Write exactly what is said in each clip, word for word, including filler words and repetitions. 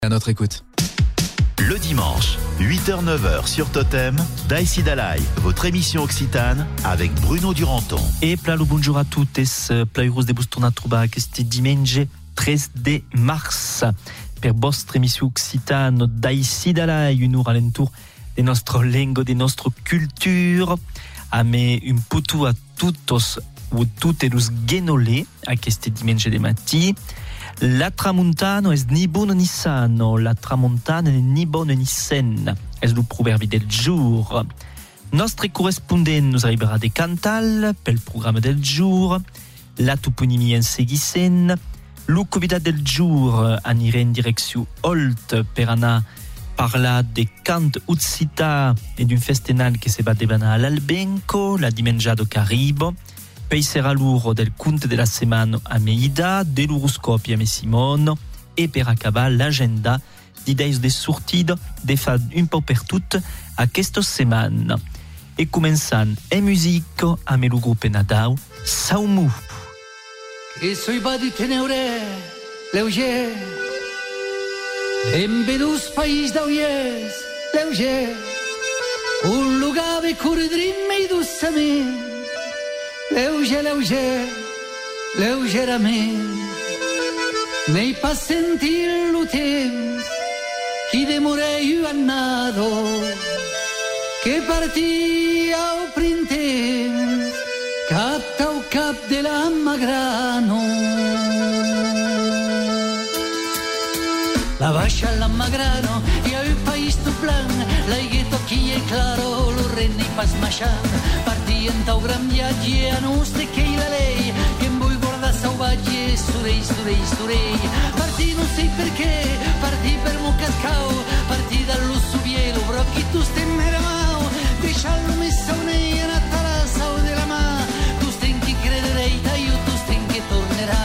À notre écoute. Le dimanche, huit heures neuf heures sur Totem, Daïsi Dalai, votre émission occitane avec Bruno Duranton. E plalo bonjour a tuttes, plairos de bus tornar a trobar aquest diumenge tres de març per vostra emissió occitano Daïsi Dalai, un ur alentour de nostra lengua, de nostra cultura, a me un putu a tutos o tutte los genole aquest diumenge de matí. La tramontana es ni buono ni sano, la tramontana è ni buono ni sen, es lo proverbi del jour. Nostre correspondent nos arriverà de Cantal pel programma del jour, la toponimia en seguissent, lo convidat del jour anirà en direcció Olt per anar parlar de cant occità e d'un festival que se va devanar all'Albenco, la dimengiado Caribo. Poi sarà l'uro del conte della settimana a Meida, dell'oroscopio a me Simone e per acabar l'agenda di days de sortida de fa un po' per tut a questa settimana. E començant en musica a me lo gruppo Nadau, Saumu. Che soi badi teneure, leuger, en vedus país d'auies, leuger, un lugar de cordrim i dossament, leuger, leuger, lleugerament, n'hei pas sentir lo temps qui demorei annado, que partia au printemps, cap tau cap de la Magrano. La baixa la Magrano, hi ha un país tot blanc, l'aigueto qui è claro, lo renne pas maixant, partien tau gran viatge a nostre che la lei, che em vull guardar salvatge, surei, surei, surei, partì non sei perché, partì per Mocascau, partì dallo Subielo, però chi tu stem meramau, deixar-lo més saunei, anar a la sau de la mà, tu stem qui crederei, io tu stem que tornerà.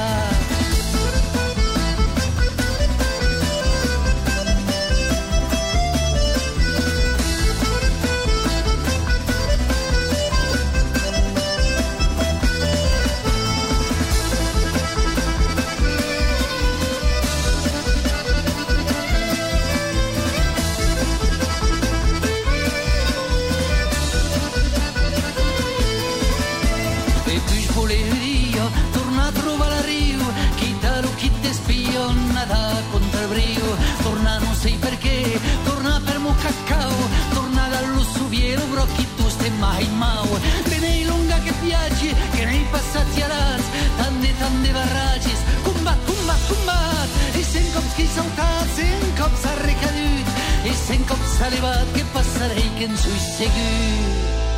Cacao, torna dallo Subiero, brocchi tu stai mai mau. Benei lunga che viaggi, che nei passati alats, tante tante barrages, combat, combat, combat. E cent cops que he saltat, cent cops ha recadut, e cent cops s'ha elevat, que passarei que en sui segur.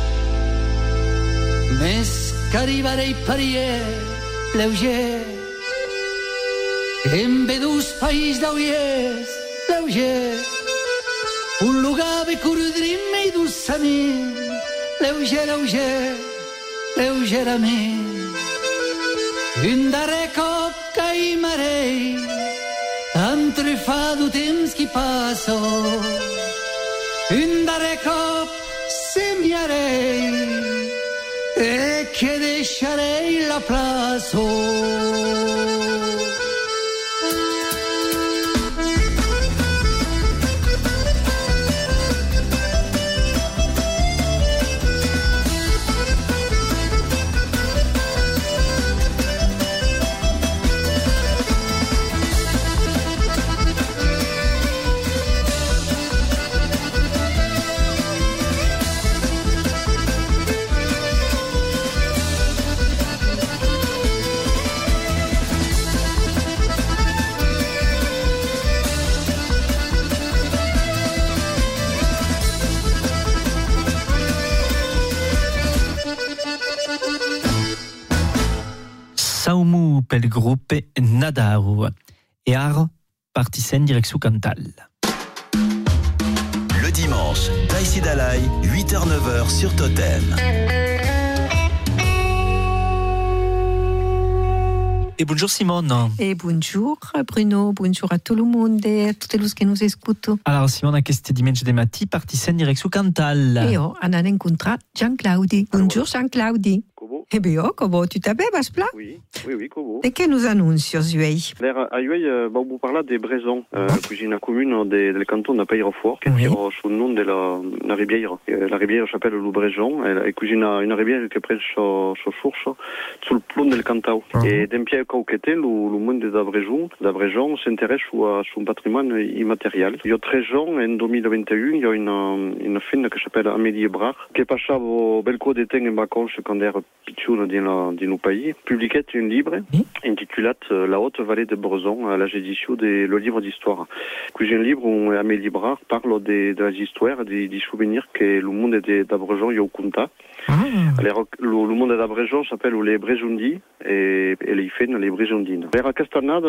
Més que arribarei parier, leuger, que em ve dus país d'auies, leuger, un lugar de cordrim i dossament, leuger, leuger, lleugerament. Un darrer cop que hi marei, entre fa du temps que passo. Un darrer cop semiarei e que deixarei la plaça. Saumu pel gruppo Nadau e ara partissent direcció Cantal. Le dimanche, Daïsi Dalai, huit heures neuf heures sur Totem. Et bonjour Simone. Et bonjour Bruno, bonjour à tout le monde et à tous les qui nous écoutent. Alors Simone, aquest diumenge de matí partissent en direcció Cantal. E io, anant a incontrar Jean Claudi. Bonjour Jean Claudi. Comment? Eh bien, comment tu t'appelles, Baspla? Oui, oui, oui, comment? Et que nous annoncions, Zuei? L'air à Uei, bon, vous parlez des Brésons, euh, cuisine commune des, del canton de Peyrefort, qui Oui. tire sous le nom de la, la rivière. Euh, La rivière s'appelle le Bréjon, et cuisine une rivière qui prend sa source sur le plomb del Cantau. Mhm. Et d'un pied qu'auqueté, le, le monde de Bréjon, de Bréjon s'intéresse à son patrimoine immatériel. Il y a treize ans, en deux mille vingt et un, il y a une, une fille qui s'appelle Amélie Ebrard, qui passait au Belco d'été en vacances quand elle était pitchoune dans nos pays, publiait un livre Oui. intitulé La Haute Vallée de Bréjon à l'âge édition de le livre d'histoire. C'est un livre où Amélie Ebrard parle de, de les histoires, des, des souvenirs que le monde de Bréjon y a conta. Ah. Alors, le, le monde de Bréjon s'appelle les Bréjondis et, et les Fènes, les Bréjondines. Alors, à Castanade,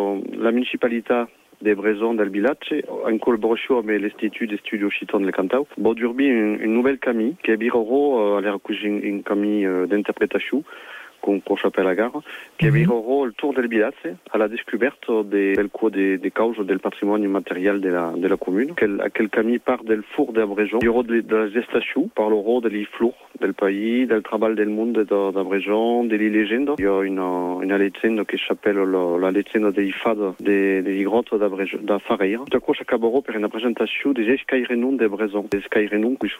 la municipalité de Bréjon del Bilatche, en collaboration avec l'Institut d'études occitanes de Cantau, va durbi une, une nouvelle camille qui est biroro, à l'air une, une camille d'interprétation, qu'on qu s'appelle la gare, qui est biroro le tour del Bilatche, à la découverte des, des, des causes del patrimoine immatériel de la, de la commune. Quel, quel camille part del four de Bréjon, du de, de la gestation, par le rôle des flours del pays, del travail del monde de, de Bréjon, des légendes. Il y a une, une légende qui s'appelle la, la légende des fades des, des grottes de, de Fareira. Tout à coup, s'accaboro per une présentation des escairenons de Bréjon. Des escairenons qui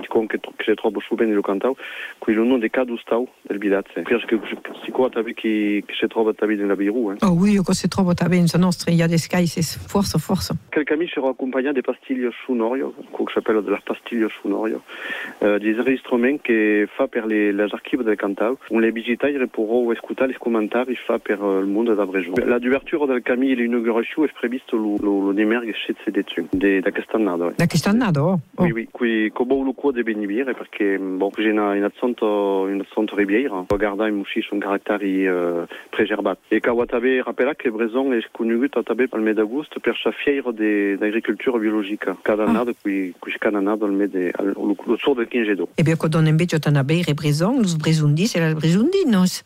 se trouvent souvent dans le Cantau, qui est le nom des cadustau del Bilatche. C'est quoi, tu as vu qui se trouve à dans la Birou, hein? Oh oui, quand se trouve à Benza Nostra, il y a des skies, c'est force, force. Quel camille sera accompagné des pastilles sonorio, qu'on s'appelle de la pastilles sonorio, euh, des enregistrements qui fa per les, les archives del Cantau. On les visitaires pourront écouter les commentaires fa per euh, le monde d'Abréjon. La d'ouverture del camille et l'inauguration est prévue le, le, le démergue chez ces détenus, de la Castanado. La Castanado? Oh. Oui, oui, qui comme le coup de Benibire, parce que bon, j'ai une une accent une accent rivière, regardant aussi son caractère euh, préservé. Et quand Watabe rappela que Bréjon est connu à taber par le mês d'août pour sa fière d'agriculture biologique. Cadanade, qui qui canana dans le mês de le sort de Quingedo. Eh bien, quand on invece a taber et Bréjon, les Bréjondis, c'est la Bréjondinos.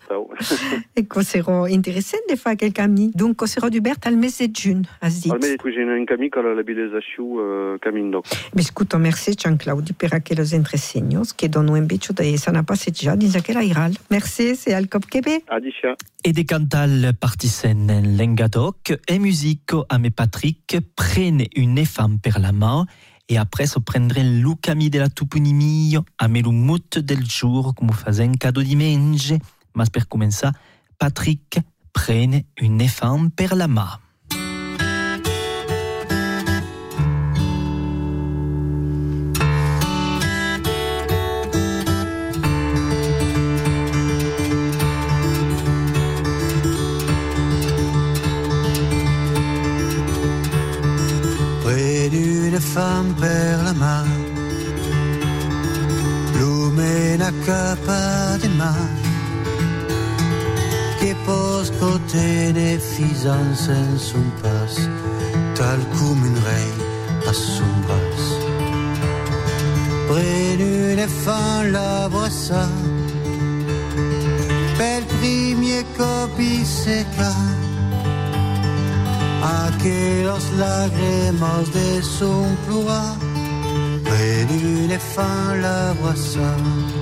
Et que sera intéressant de faire quel camille. Donc, que sera du Bert al mês de juin, à ce dit. Al mês de juin, un camille qui a la labellisation Camindo. Mais écoute, merci Jean-Claude pour aqueles entresenhos que donnent un bicho de ça n'a pas cette déjà dans aquella iral. Merci, c'est Al Cop Québec. Adicia. Et des cantal partisen en lengadoc et musique à mes Patrick prennent une femme per la main et après se prendrait le cami de la tupunimi à me le mout del jour comme faisait un cadeau dimanche. Mais per commencer, Patrick prenne une femme per la main. Femme per la mà, l'umena capa de mà, che posco tene fisan senza un pas, tal come un re a son bras. Prenu une femme la brossa, pel premier copi seca, aquellos lágrimas de son plura, près d'une femme la brossa.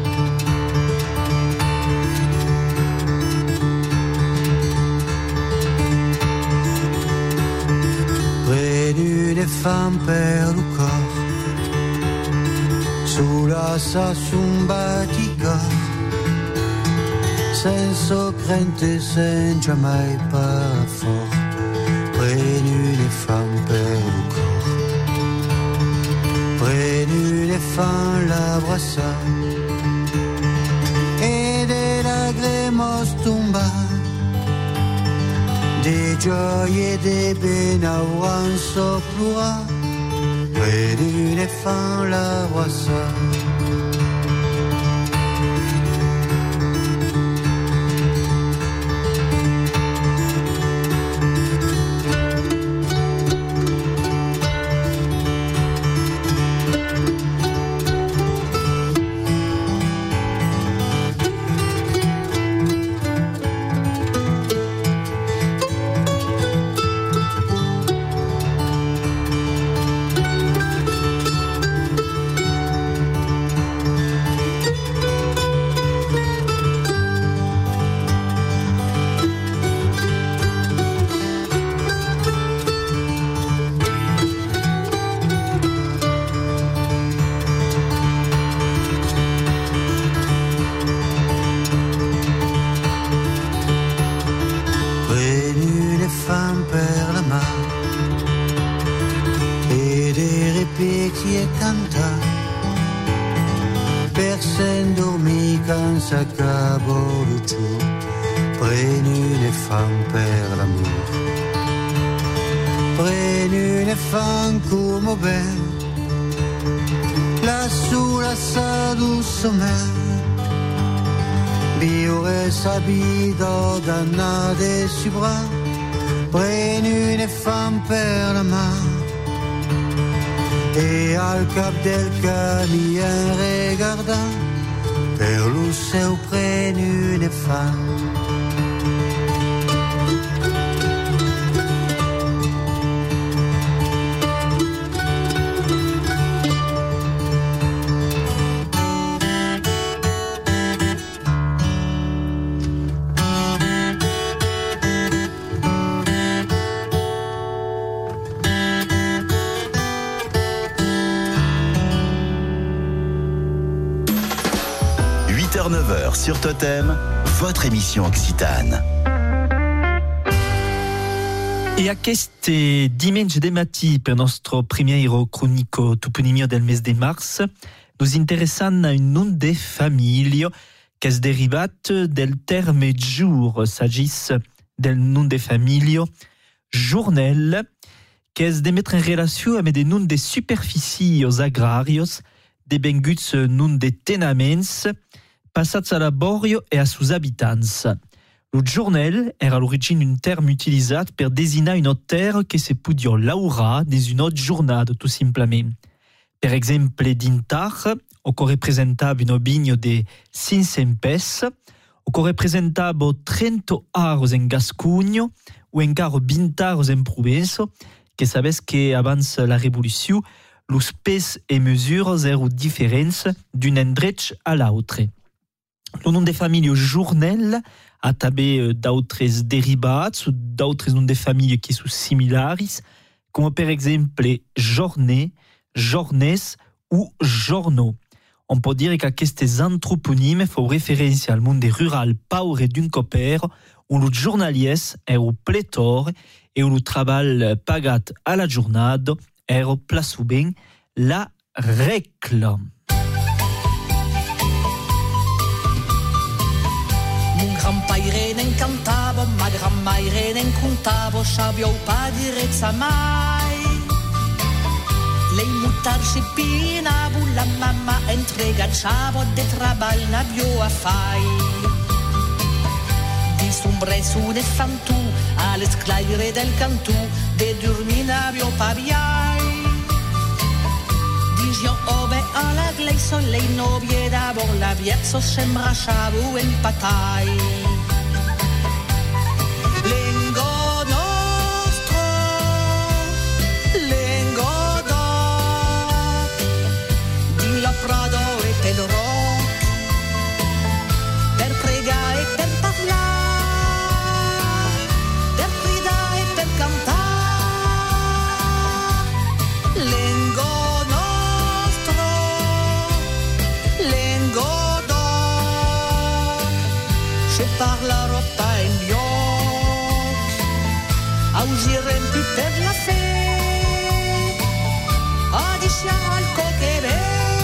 Près d'une femme per le corps, sulla sa son baticor, senza crente, senza mai par fort. Près d'une femme per le corps, près d'une femme la brossa, et des lagrimos tomba, des gioie et des benauran soplura, près d'une femme la brossa. reti e cantare per s'endormire quand s'accabo le jour. Preni une femme per l'amour, preni une femme come belle, lassù la sa douce mer, vivere sa vita dannate sui bras. Preni une femme per la mano e al cap del camion regardant per lo seu preni une femme. neuf heures sur Totem, votre émission Occitane. E aquest diumenge de matí, per nostro primiero cronico toponimio del mes de mars, nos interessant a un nom de família que és derivat del terme jour, s'agís del nom de família journel, que és de mettre en relació amb de noms de superficies agràries, devenguts nom de tenaments, passats a laborio e a sus habitants. Lo journel era a l'origine un terme utilitzat per designar una terra que se podia laurar des una autre jornada, tout simplement. Per exemple, dintar, o que representava una vigna de cinc cents pes, o que representava trenta aros en Gascugno, o encara vint aros en Provença, que sabes que abans la revolució, los pes e mesures eren diferents d'un endret a l'altre. Le nom de família journel a també d'autres derivats ou d'autres noms de família qui sont similaris, com per exemple journée, journées ou journaux. On peut dire qu'aquestes antroponymes font référència al monde rural paure d'un copper, on le journalies era o pletor et on le treball pagat a la jornada era plaçuben la regla. Mon grand-père n'encantava, ma grand-mare n'encontava, sabiau pa direzza mai. Lei mutarsi pinavo, la mamma entregacciava, de treball n'aviò a fai. Di sombresso ne fantù, all'esclaire del cantù, de dormir n'aviò pa viai. Digion ove alla gleisa, lei no viedavo, la viezzo s'embracciavo en patai. Lengo nostro, lengo d'or, di la Prado e pel rock, per pregare e per parlare, per gridare e per cantare. Lengo parlerò pas en lloc, ausirem più per la fe, a diciamo al coquere.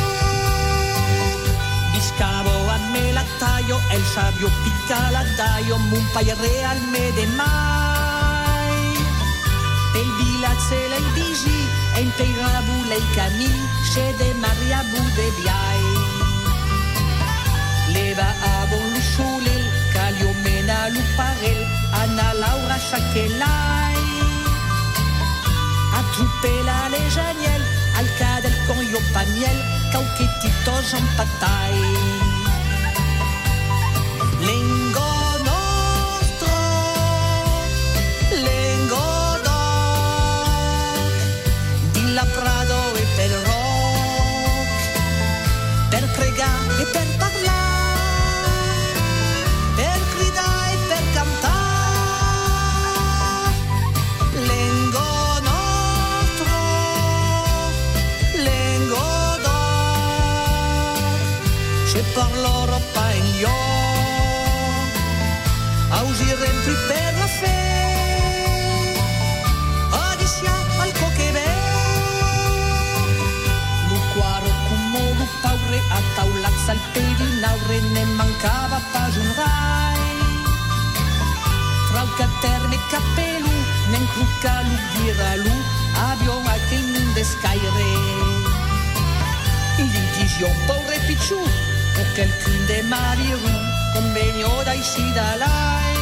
Biscavo a me la taglio, el sabio picca la daio, mon paire al me de mai. Pel bilazze lei digi, en peirabu lei cami, c'è de Maria Bude viai. Leva a bon lusciulel, Calio mena luparel, Anna Laura Chaquelai. A trupela le Janiel, al cadel con io paniel, cauquetito Jean Patai. Lengo nostro, lengo d'or, di la Prado e per rock, per pregare e per parlare. Parlerò pas en lloc, ausirem più per la fe, a dicià al coquebè. mancava pas un rai. Trau caterme e cappelu, nen cruccalu ghiralu, abbiamo anche in descaire. In litigio porre picciù, o quelqu'un de mariru, convenio dai si da lai.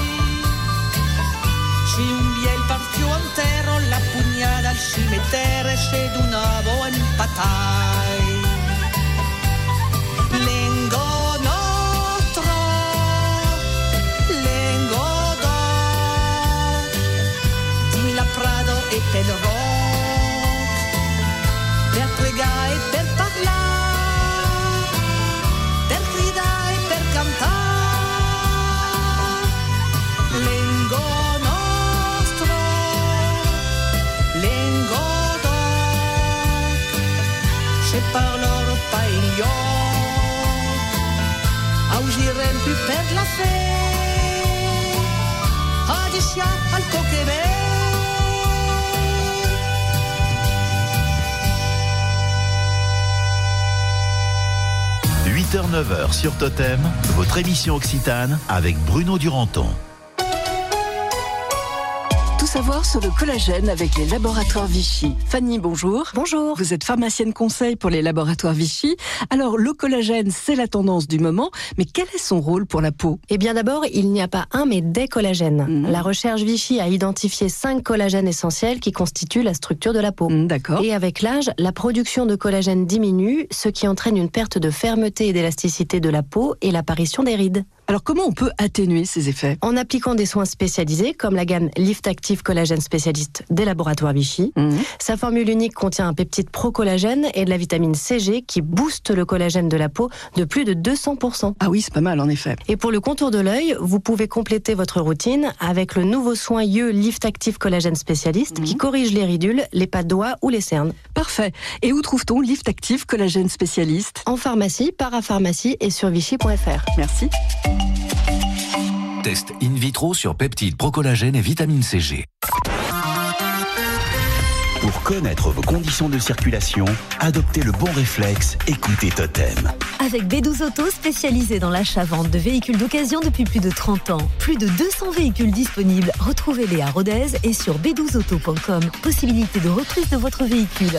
Si un biel partio intero, la pugnada al cimitero, se d'unavo empatai. Lengo nostro, lengo do, di la Prado e pel rock, per pregare e per parlare, per gridare e per cantare. Lengo nostro, lengo do, se parloro paio. Ausirem più per la fe, adissia al coquebé. huit heures neuf heures sur Totem, votre émission occitane avec Bruno Duranton. Tout savoir sur le collagène avec les laboratoires Vichy. Fanny, bonjour. Bonjour. Vous êtes pharmacienne conseil pour les laboratoires Vichy. Alors, le collagène, c'est la tendance du moment, mais quel est son rôle pour la peau ? Eh bien d'abord, il n'y a pas un, mais des collagènes. Mmh. La recherche Vichy a identifié cinq collagènes essentiels qui constituent la structure de la peau. Mmh, d'accord. Et avec l'âge, la production de collagène diminue, ce qui entraîne une perte de fermeté et d'élasticité de la peau et l'apparition des rides. Alors, comment on peut atténuer ces effets ? En appliquant des soins spécialisés, comme la gamme Lift Active Collagène Spécialiste des laboratoires Vichy. Mmh. Sa formule unique contient un peptide pro-collagène et de la vitamine C G qui booste le collagène de la peau de plus de deux cents pour cent. Ah oui, c'est pas mal en effet. Et pour le contour de l'œil, vous pouvez compléter votre routine avec le nouveau soin Yeux Lift Active Collagène Spécialiste mmh. qui corrige les ridules, les pas de doigts ou les cernes. Parfait. Et où trouve-t-on Lift Active Collagène Spécialiste ? En pharmacie, parapharmacie et sur vichy point f r. Merci. Test in vitro sur peptides procollagène et vitamine C G. Pour connaître vos conditions de circulation, adoptez le bon réflexe, écoutez Totem. Avec B douze Auto, spécialisé dans l'achat-vente de véhicules d'occasion depuis plus de trente ans. Plus de deux cents véhicules disponibles. Retrouvez-les à Rodez et sur b douze auto point com. Possibilité de reprise de votre véhicule.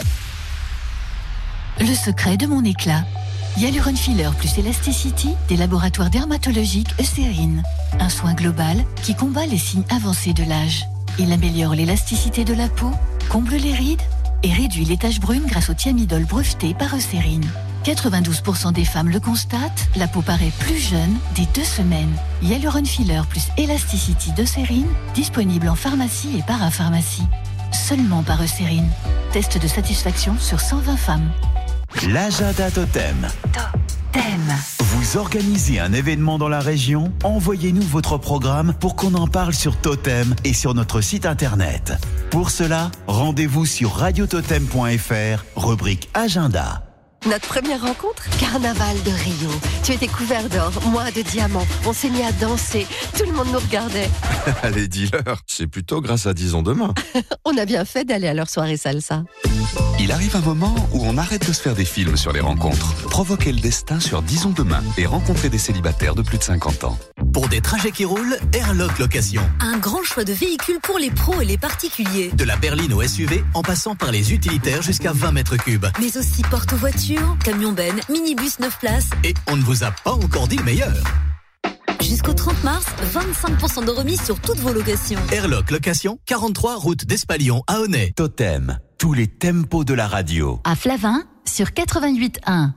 Le secret de mon éclat. Hyaluron Filler plus Elasticity des laboratoires dermatologiques Eucérine. Un soin global qui combat les signes avancés de l'âge. Il améliore l'élasticité de la peau, comble les rides et réduit les taches brunes grâce au thiamidol breveté par Eucérine. quatre-vingt-douze pour cent des femmes le constatent, la peau paraît plus jeune dès deux semaines. Hyaluron Filler plus Elasticity d'Eucérine, disponible en pharmacie et parapharmacie. Seulement par Eucérine. Test de satisfaction sur cent vingt femmes. L'agenda Totem. Totem. Vous organisez un événement dans la région ? Envoyez-nous votre programme pour qu'on en parle sur Totem et sur notre site internet. Pour cela, rendez-vous sur radio totem point f r, rubrique Agenda. Notre première rencontre, Carnaval de Rio. Tu étais couvert d'or, moi de diamants. On s'est mis à danser. Tout le monde nous regardait. Allez, dis-leur, c'est plutôt grâce à Disons Demain. On a bien fait d'aller à leur soirée salsa. Il arrive un moment où on arrête de se faire des films sur les rencontres. Provoquez le destin sur Disons Demain et rencontrez des célibataires de plus de cinquante ans. Pour des trajets qui roulent, Airlock Location. Un grand choix de véhicules pour les pros et les particuliers. De la berline au S U V, en passant par les utilitaires jusqu'à vingt mètres cubes. Mais aussi porte-voitures, camion-bennes, minibus neuf places. Et on ne vous a pas encore dit le meilleur. Jusqu'au trente mars, vingt-cinq pour cent de remise sur toutes vos locations. Airlock Location, quarante-trois route d'Espalion à Honnay. Totem, tous les tempos de la radio. À Flavin, sur quatre-vingt-huit un.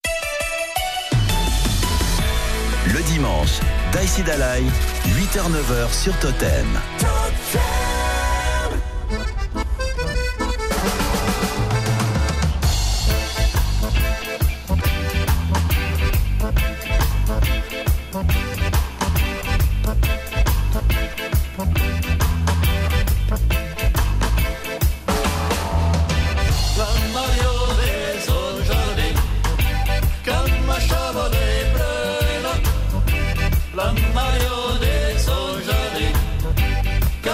Le dimanche, Daïsi Dalai, huit heures neuf heures sur Totem. Totem. La mayonnaise au jardin,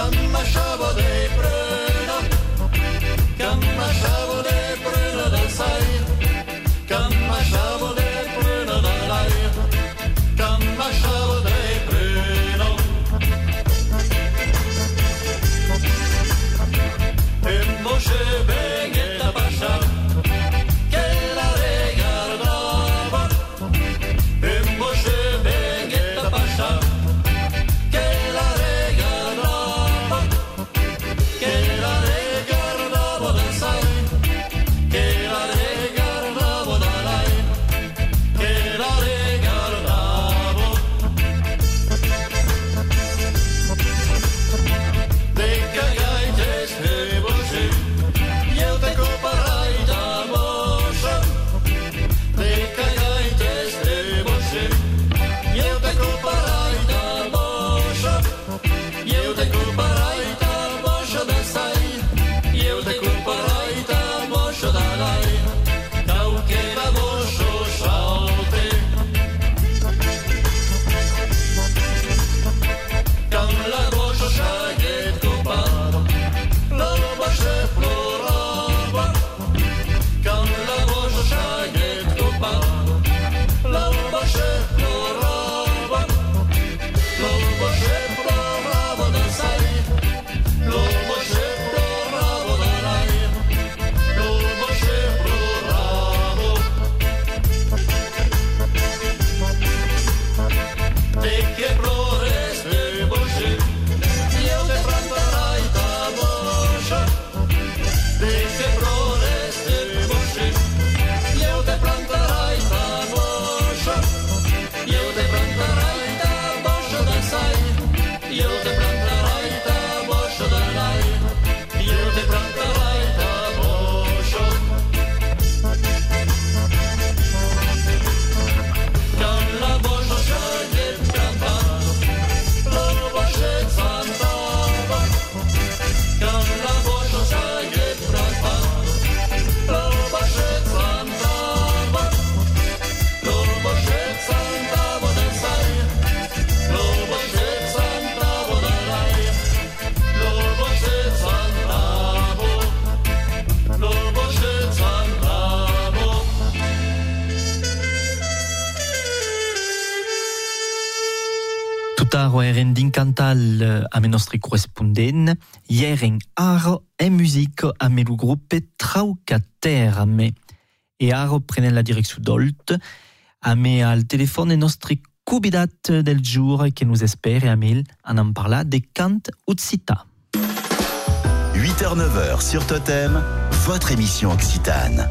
ascoltare eren d'incantal a me nostri corrispondenti, ieren aro e musica a me lo gruppo Traucaterme. E aro prene la direzione d'Olt, a me al telefono i nostri cubidat del jour che nous espère a me en parla de cant Utsita. huit heures neuf heures sur Totem, votre émission occitane.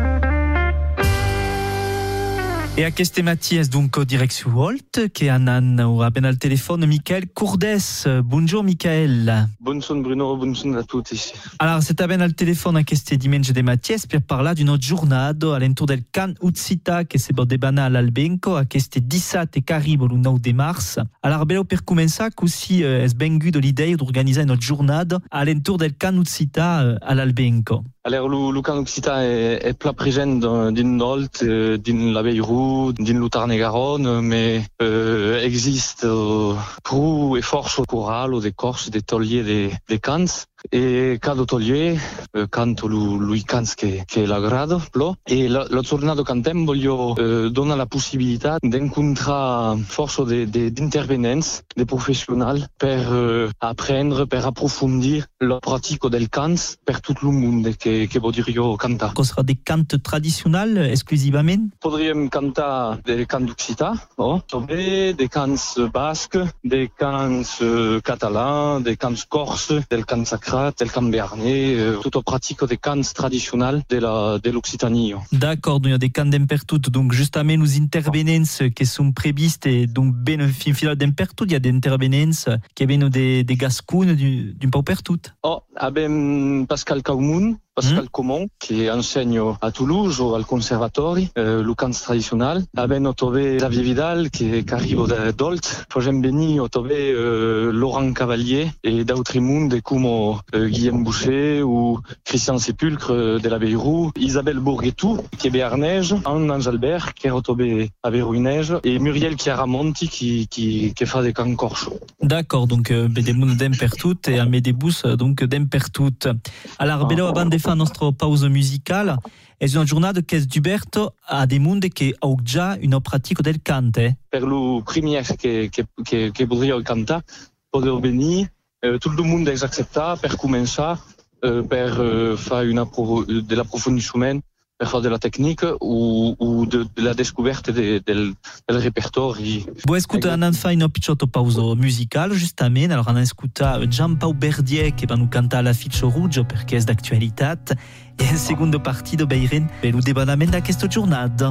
E a queste matties donc direction Holt, che anan ora ben al telefono Michael Courdes. Bonjour Michael. Bonjour Bruno, bonjour a tutti. Alors c'est ben al telefono a queste dimanche de matties per parlar d'une giornata all'entour del Can Utsita che se debana all'Albenco a queste diciassette che arriva il nove de mars. Alors bello per cominciare così eh, es ben guido l'idea d'organizzare una giornata all'entour del Can Utsita eh, all'Albenco. Alors le, le Can Utsita est, est plat présent din Holt, din la Beirut, din le Tarn-et-Garonne, mais euh, existe euh, prou et force chorale des corses, des tauliers, des, des cants. E cada tolier eh, canto lui, lui cants che, che l'agrada plo. E la, la giornata cantem voglio eh, dona la possibilità d'incontrare forse de, de, d'intervenents de professionnels per eh, apprendre, per approfondir la pratica del cants per tutto il mondo che, che voglio cantare. Ce sera des cants traditionnels esclusivament? Podríem cantar des cants occitans, oh, des cants basques, des cants eh, catalans, des cants corses, des cants sacrés, del cant béarnais, euh, toute pratique des cants traditionnels de, la, de l'Occitanie. D'accord, donc il y a des cants d'impertout, donc justement nous intervenents qui sont prévistes et donc ben fin final d'impertout, il y a des intervenents qui viennent des, des Gascounes d'un peu partout. Oh, abbiamo Pascal Caumun, Pascal mmh. Comon, qui enseigne à Toulouse au conservatoire, euh, le cant traditionnel. Abbiamo trouvé Xavier Vidal, qui, qui arrive d'Olt. Fogem Beni, on trouve euh, Laurent Cavalier et d'autres mondes comme euh, Guillaume Boucher ou Christian Sépulcre euh, de la Beirut, Isabelle Bourguetou, qui est béarnaise, Anne Angelbert, qui est retrouvée à Berouineige, et Muriel Chiaramonti, qui, qui, qui fait des cants corses. D'accord, donc euh, des mondes d'impertout et à Médébous, donc d'impertout. Alors, bello avant de faire notre pause musicale, è una giornata che Duberto ha dei mondi che ha già una pratica del cante. Per le premier che, che, che, che voglio cantare, poter venire, eh, tutto il mondo è accettato per cominciare, eh, per eh, fare una pro, dell'approfondimento, per fare della tecnica o, o de, della scoperta de, del, del repertorio. Bon, écoute, on a fait une petite pause musicale, justement. Alors, on a écouté Jean-Paul Berdier qui va nous canter la fiche rouge perché è d'actualità. E in seconda partie de Beiren per il débanamento da questa giornata.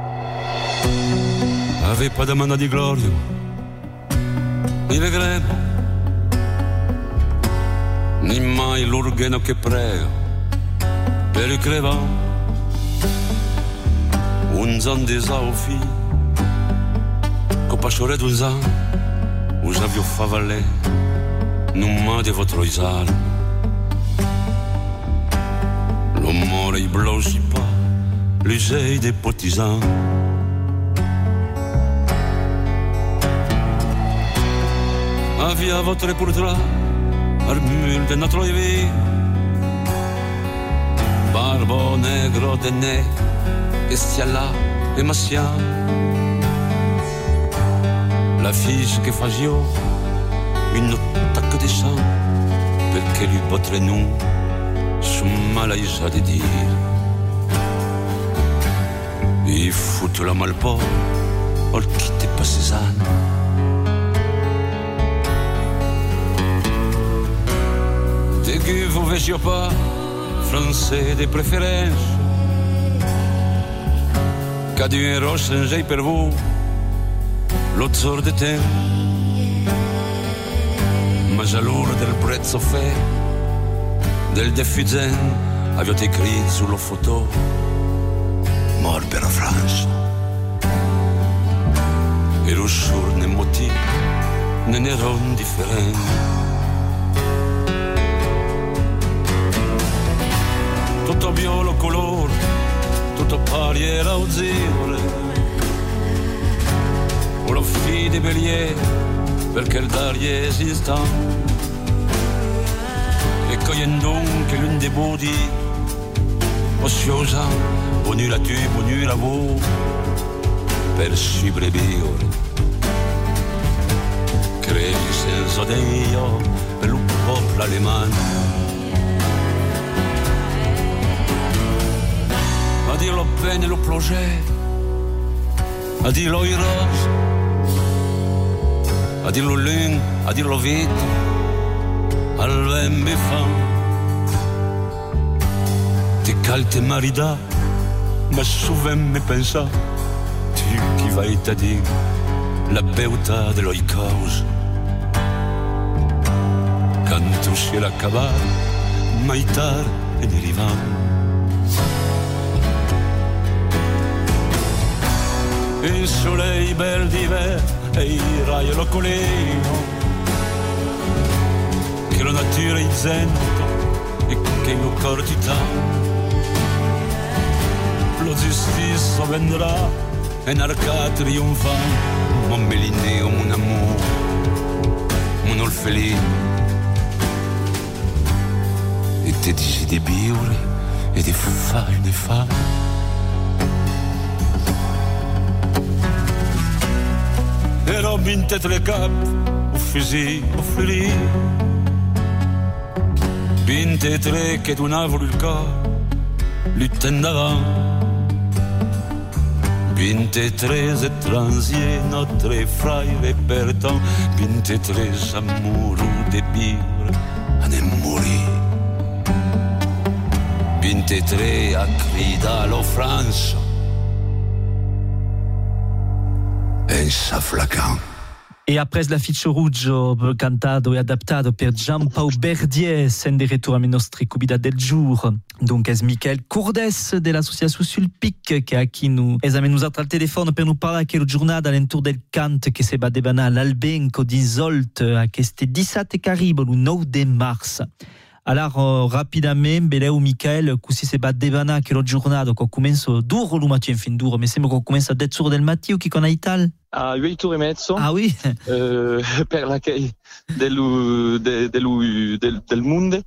Ave pas de manna di gloria, ni vedremo, ni mai l'organo che prega per il crevant. Uns an des aufi, copachore d'uns an, us avio fa valer, numma de votre isal. L'amore i blausi pa, l'usei des potisans. Avia votre portrait, armure de notre vie, barbo negro de ne. Estiala e Massia, la fiche che faccio une attaque de sang perché lui votre nous son malaisa de dire il fout la malpo ol quitte pas ses ânes de que vous vegiez pas français de préférence. Cadu in rossengei per voi, lo zor de te, ma già l'ora del prezzo fe, del defizen, avete scritto sulla foto, mor per la Francia. E lo sur ne motivo, ne ne ero indifferente. Tutto viola colore, tutto pari era uzzire, o lo fide belie perché il d'arie esista e cogliendo che l'un dei bodi ociosa venu la tu venu la vo per si brebiore crei senso Dio per il popolo alemano. A dirlo bene lo plogè, a dirlo i rose, a dirlo lung, a dirlo vite, al vembe fa. Ti calte marida, ma souvent me pensa, tu qui vai te dire la beautà dello cause. Canto si la cavare, mai tar e ne rivamo. Il soleil bel d'hiver e i raggi lo colino, che la natura è zento e che il cuore ti dà. Lo giustizia vendrà e narca trionfante, mon melineo, mon amour, mon orphelin. E te dici di vivere e di fare ne fa. Ero vinte tre cap, o fusil, o ferì. Vinte tre che donavano il cuore, li tendavano. Vinte-tre étrangers, notre frère et perdant. Vinte-tre amoureux de vivre, à ne mourir. Vinte-tre a criar la France. E s'afflacant. E après la Fiche Rouge, cantado e adaptado per Jean-Paul Berdier, sen de retour a nostri cubida del jour. Donc es Michael Courdes de l'association Sulpic che a qui nous esamen nous al telefono per nous parlar che la giornata all'entour del cant che se va debana l'Albenco di Zolt a queste diciassette caribo il nove de mars. Alors uh, rapidamente beleu Michael così se va debana che la giornata che comincia duro lo mattino fin duro, mi sembra che comincia a dieci ore del mattino che con Ital. A otto ore e mezzo. Ah oui. euh, per l'accueil del, del, del, del, del monde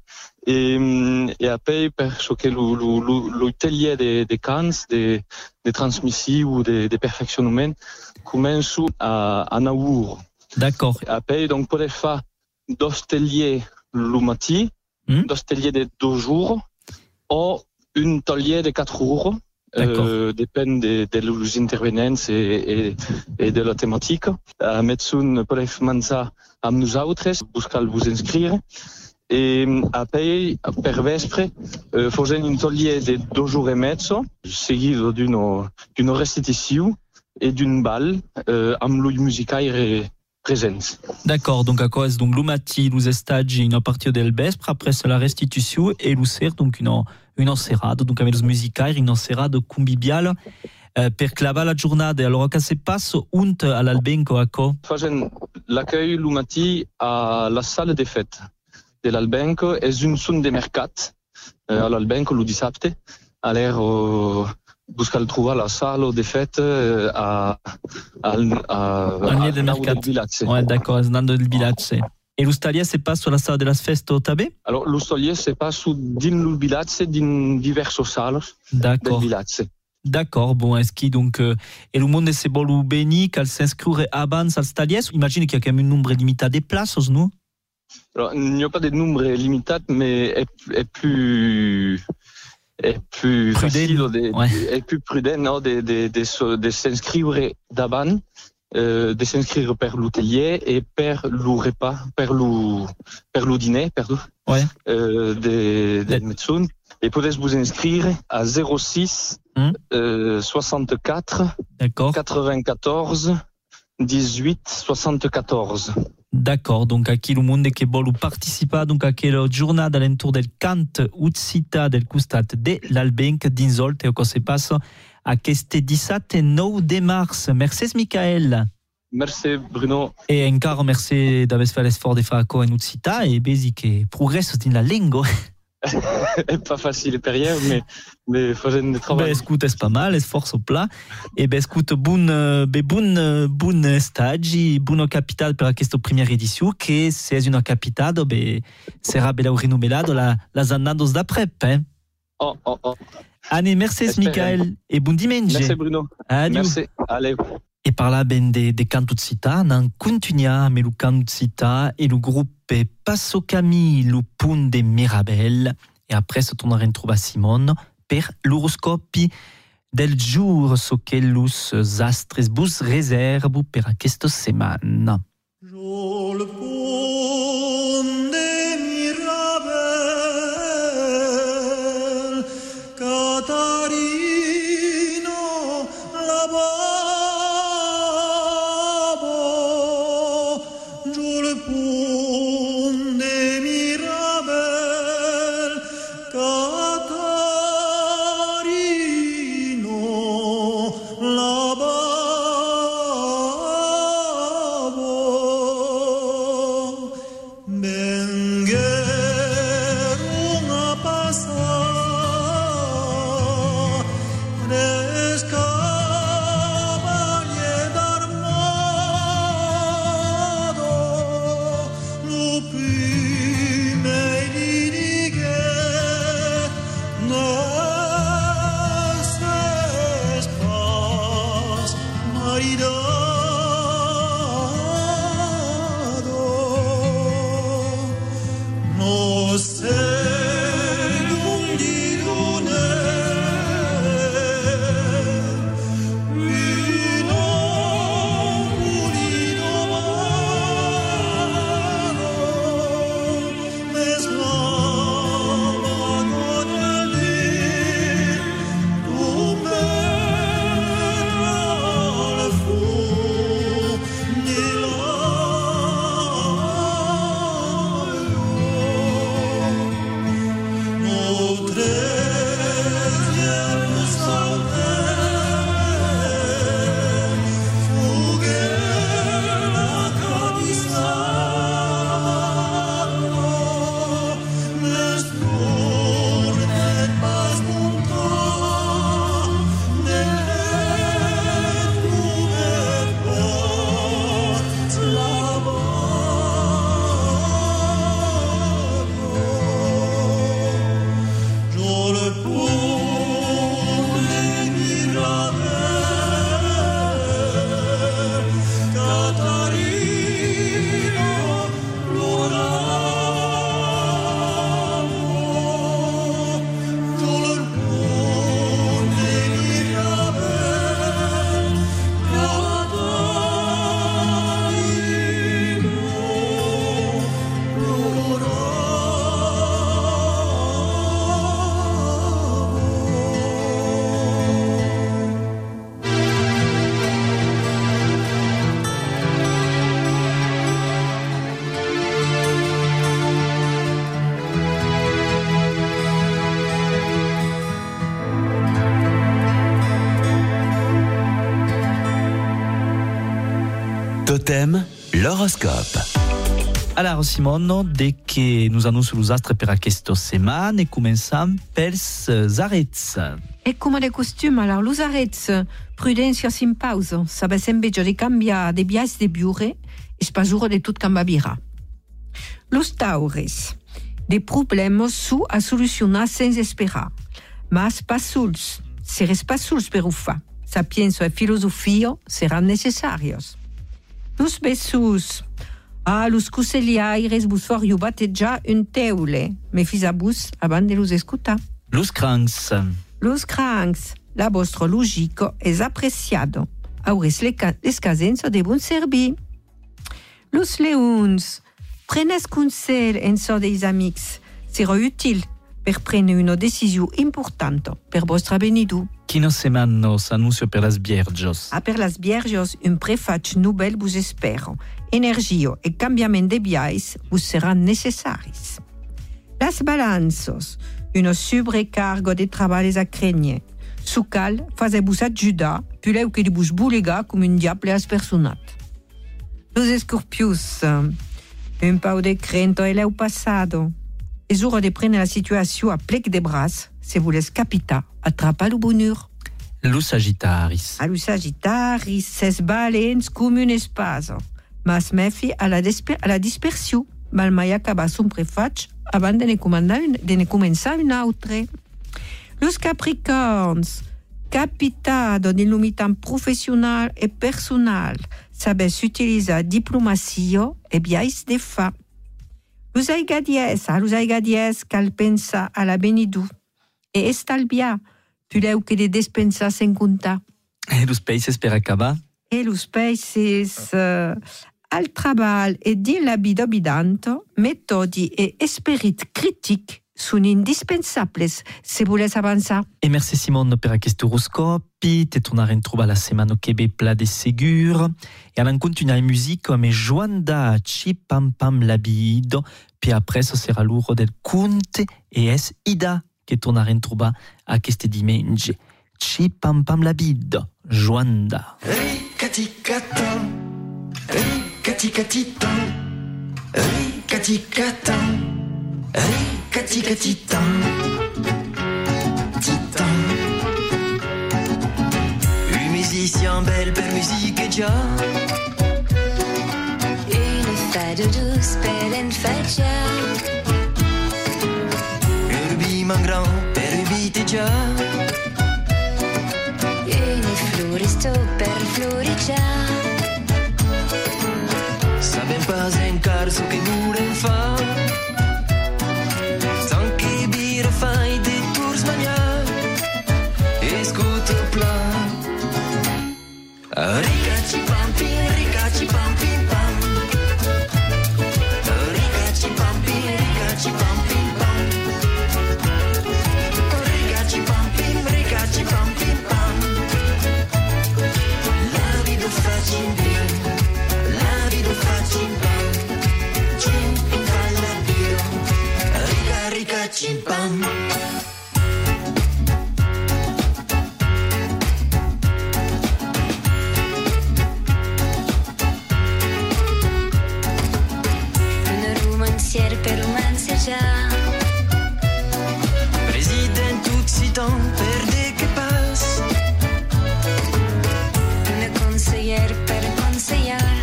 e, e après perché l'atelier de, de cants, de, de transmissiu, de, de perfectionnement comincia a, a Naur. D'accord. Après donc poder fa dos ateliers le matin, mm. dos ateliers de deux jours ou un atelier de quatre jours. Euh, dépend de, de los intervenants et, et, et de la thématique. A Metsun podeu començar amb nosaltres, buscar vous inscrire. Et après, per vespre, euh, faisant un atelier de deux jours et mezzo, seguido d'une, d'une restitution et d'une balle euh, amb l'ull musicaire présent. D'accord, donc à cause donc l'umati, los estagi a partir del vespre, après c'est la restitution et l'usser donc une une enserrade, donc avec los musicaires, une enserrade conviviale euh, per clavar la giornata. Alors que se passe unt à l'Albenco a co? Facent l'accueil l'umati à la salle des fêtes de l'Albenco és un son de mercat euh, a l'Albenco lo dissabte. Alors buscar trobar la salle des fêtes euh, à à à al del mercat. Ouais, d'accord, andando del village. Et l'Australia se passe sur la salle de las festes també? Alors l'Australia se passe din le village, din diverses salles del village. D'accord, bon, est-ce qu'il donc euh, et le monde se vol béni qu'al s'inscrire abans als taliers? Imagine qu'il y a quand même un nombre limité de places, non? Alors il n'y a pas de nombre limité, mais est, est plus est plus prudent, facile, de, ouais. est plus prudent non, de, de, de, de s'inscrire d'avant. Euh, de s'inscrire per l'hôtelier et per le repas, per le, per le dîner, pardon, ouais. euh, de, de Metsun. Et pouvez vous inscrire à zéro six hum. euh, soixante-quatre quatre-vingt-quatorze dix-huit soixante-quatorze. D'accord, donc a chi le monde che vuole participa donc a quella giornata all'entour del cant uzzita del costat de l'Albenc d'Inzolt e che se passa a queste diciassette e nove de mars. Merci Michael. Merci Bruno. E encara merci d'aver fait l'effort de fare co in uzzita e besi che progresso din la lingua. È pas facile per io, mais mais facendo del travail. Ben écoute, c'est pas mal, sforzo pla. E ben écoute, buon be buon buon stagi, buono capitale per questa prima edizione che se è una capitale, be sarà bella rinnovelata la las annados d'après, hein. Oh oh oh. Allez, merci Michael et bon dimanche. Merci Bruno. Adieu. Merci. Allez. Et parla ben de, de canto cita, nan continuiamo med lo canto cita e lo gruppo Passo Camì, lo punt de Mirabel, e après se tornarem trobar Simon per l'oroscopi del giur, so che los astres bus reservo per aquesta setmana. Totem, l'horoscope. Alors Simon, dès que nous annonçons les astres per aquesta setmana, e començam pels arets. E come de costume, alors, los arets, prudència sin pausa, sabes invece de canviar de biais de biure, es pasura de tot cambabira. Los taures, de problemes su a solucionar sense esperar, mas pas sols, seres pas sols per ho fa, sapienza e filosofia seran necessarios. Los bessos, ah, los cusegliaires vos foriu battejar un teule, me fisabus abans de los escutar. Los crancs. Los crancs, la vostra logica es apreciada, aures les casenza de bon servir. Los leons, prenes consell en so des amics, serà util per prendre una decisió importanta per vostre avenido. Quina setmana s'annuncia per les Vierges? Ah, per les Vierges, un prefaig novel vos espera. Energia e canviament de biais vos seran necessaris. Las balanços, una sobrecarga de treballs a crenyer. Su cal, fase-vos ajudar, puleu que de vos buligar com un diable aspersonat. Los escorpius, un pau de crento e l'eu passado. És hora de prendre la situació a plec de bras, se voles capitar, atrapar lo bonheur. Los Sagittaris. A los Sagittaris, ses valents com un espasa, mas mefi a la, desper- a la dispersió, mal mai acabar son prefaig abans de ne, de ne començar un altre. Los Capricorns, capitato nell'umità professionale e personale, sabes utilizzare diplomazia e biais de fa. L'usai gadies, a l'usai gadies cal pensa alla benidù e estalbia, puleu che de despensa sen conta. E los países per acabar? E los países uh, al treball e din la vida abitanto, metodi e esperit critic sono indispensables se voles avançar. E merci Simone per questo horoscopi, te tornare in troba la setmana che be pla de segur. E all'an continua in musica come Joanda Ci Pam Pam Labido, puis après ce sera l'uro del conte e es Ida che tornare in troba a queste dimensi. Ci Pam Pam Labido, Joanda. Ricaticatan, ricaticatitan, ricaticatan. Ricatica titan, titan. Un musicien belle, belle musique già. Une fade douce, belle and faccia. Un rubis mangrant, per rubite già. Une floristo per florigia. Sabem pas encar so che vulen fa. Fai des tours mania, escuta plan. Ricaci pam pim, ricaci pam pim pam. Ricaci pam pim, ricaci pam pim pam. Ricaci pam pim, ricaci pam pim pam. La vida facci pim, la vida facci pam. Cim pim fa la vida, rica ricaci pam. Per romancejar. President tout si temps perde que passe. Una conseller per conseillar.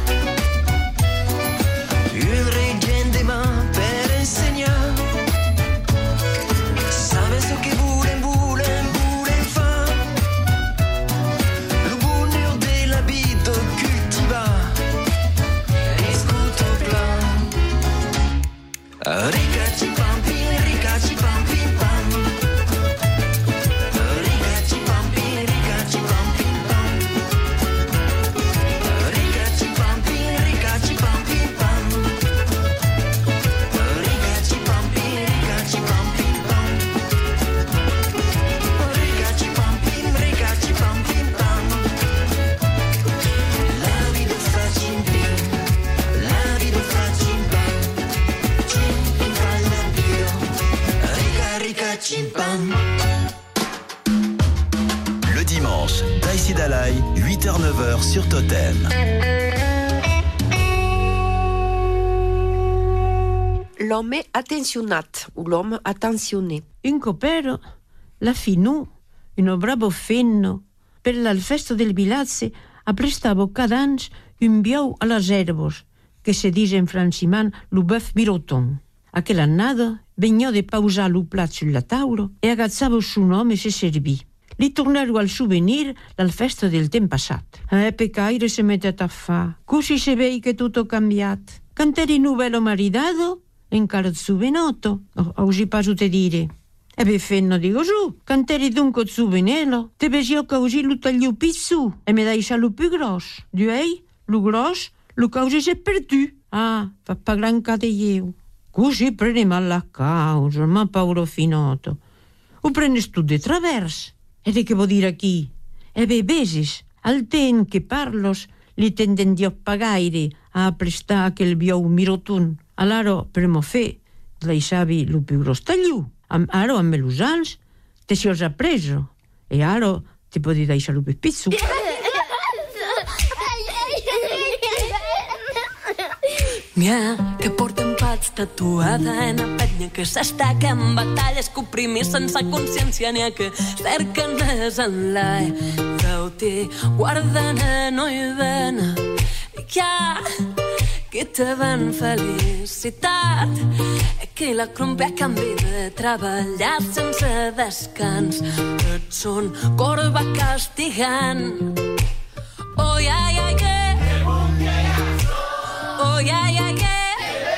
Un regent de main per ensenyar. Sabes lo que volen, volen, volen fa. Lo bonheur de la vida cultivar. Escuta plan. Ricaci pam pim, ricaci pam pim pam. Ricaci pam pim, ricaci pam pim pam. Ricaci pam pim, ricaci pam pim pam. Ricaci pam pim, ricaci pam pim pam. Ricaci pam pim, ricaci pam pim pam. La vida facci pim, la vida facci pam. Le dimanche, Daïsi Dalai, huit heures neuf heures sur Totem. L'homme attenzionat ou l'homme attentionné. Un copero, la finù, un bravo fenno, per la festa del villaggio apprestavo cada anno un biau a las herbos, che se dice in franciman lo bœuf biroton. Aquella annata vegnò de pausar lo plat sulla tavola e agazzavo il suo nome e si servì. Li tornaro al souvenir dal festa del tempo passato. E peccaire si mette a fa. Così si vede che tutto cambiato. Canteri nuovo maridato, encara il souvenotto. Oggi passo te dire. E beh, fenno dico su, canteri dunque il souvenello. Te pesio che oggi lo taglio pizzu e mi dai sa lo più grosso. Duei, lo grosso, lo causi si è perdu. Ah, fa pa gran io. Così prendi mal la causa, ma pauro finotto. O prendi tu di traverso. E che vuol dire chi? E beh, besis, al ten che parlos, li tenden di pagare a prestare quel bio mirotun. Allora, primo fe, lei sabi lo più grosso taglio. Aro a me los ans, te si os ha preso. E aro ti podi dare lo più pizzu. Mia, que porta empats tatuada en la penya que s'estaca en batalles que oprimir sense consciència n'hi ha que cerquen res en la Veu-te guarden en oi vena ja que te ven felicitat i la crumpia canvi de treballar sense descans. Tots són corba castigant. Oh, yeah, yeah, yeah. Oh, yeah, yeah, yeah.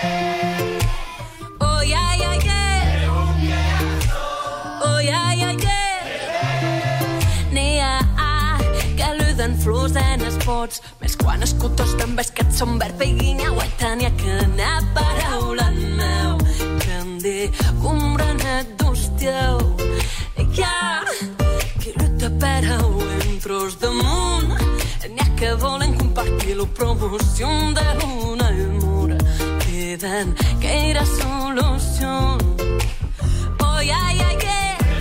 Oh, yeah, yeah, yeah. Oh, yeah, yeah, yeah. N'hi ha que l'uden flors en esports, més quan escutors també és que et són verd i guinyau, i tenia que anar paraula meu, que em di combranet d'hostiau. Hi ha qui lluita per a un tros damunt, n'hi ha que volen compartir-lo, promoció d'una mur, queden que hi ha solució. Oh, yeah, yeah, yeah.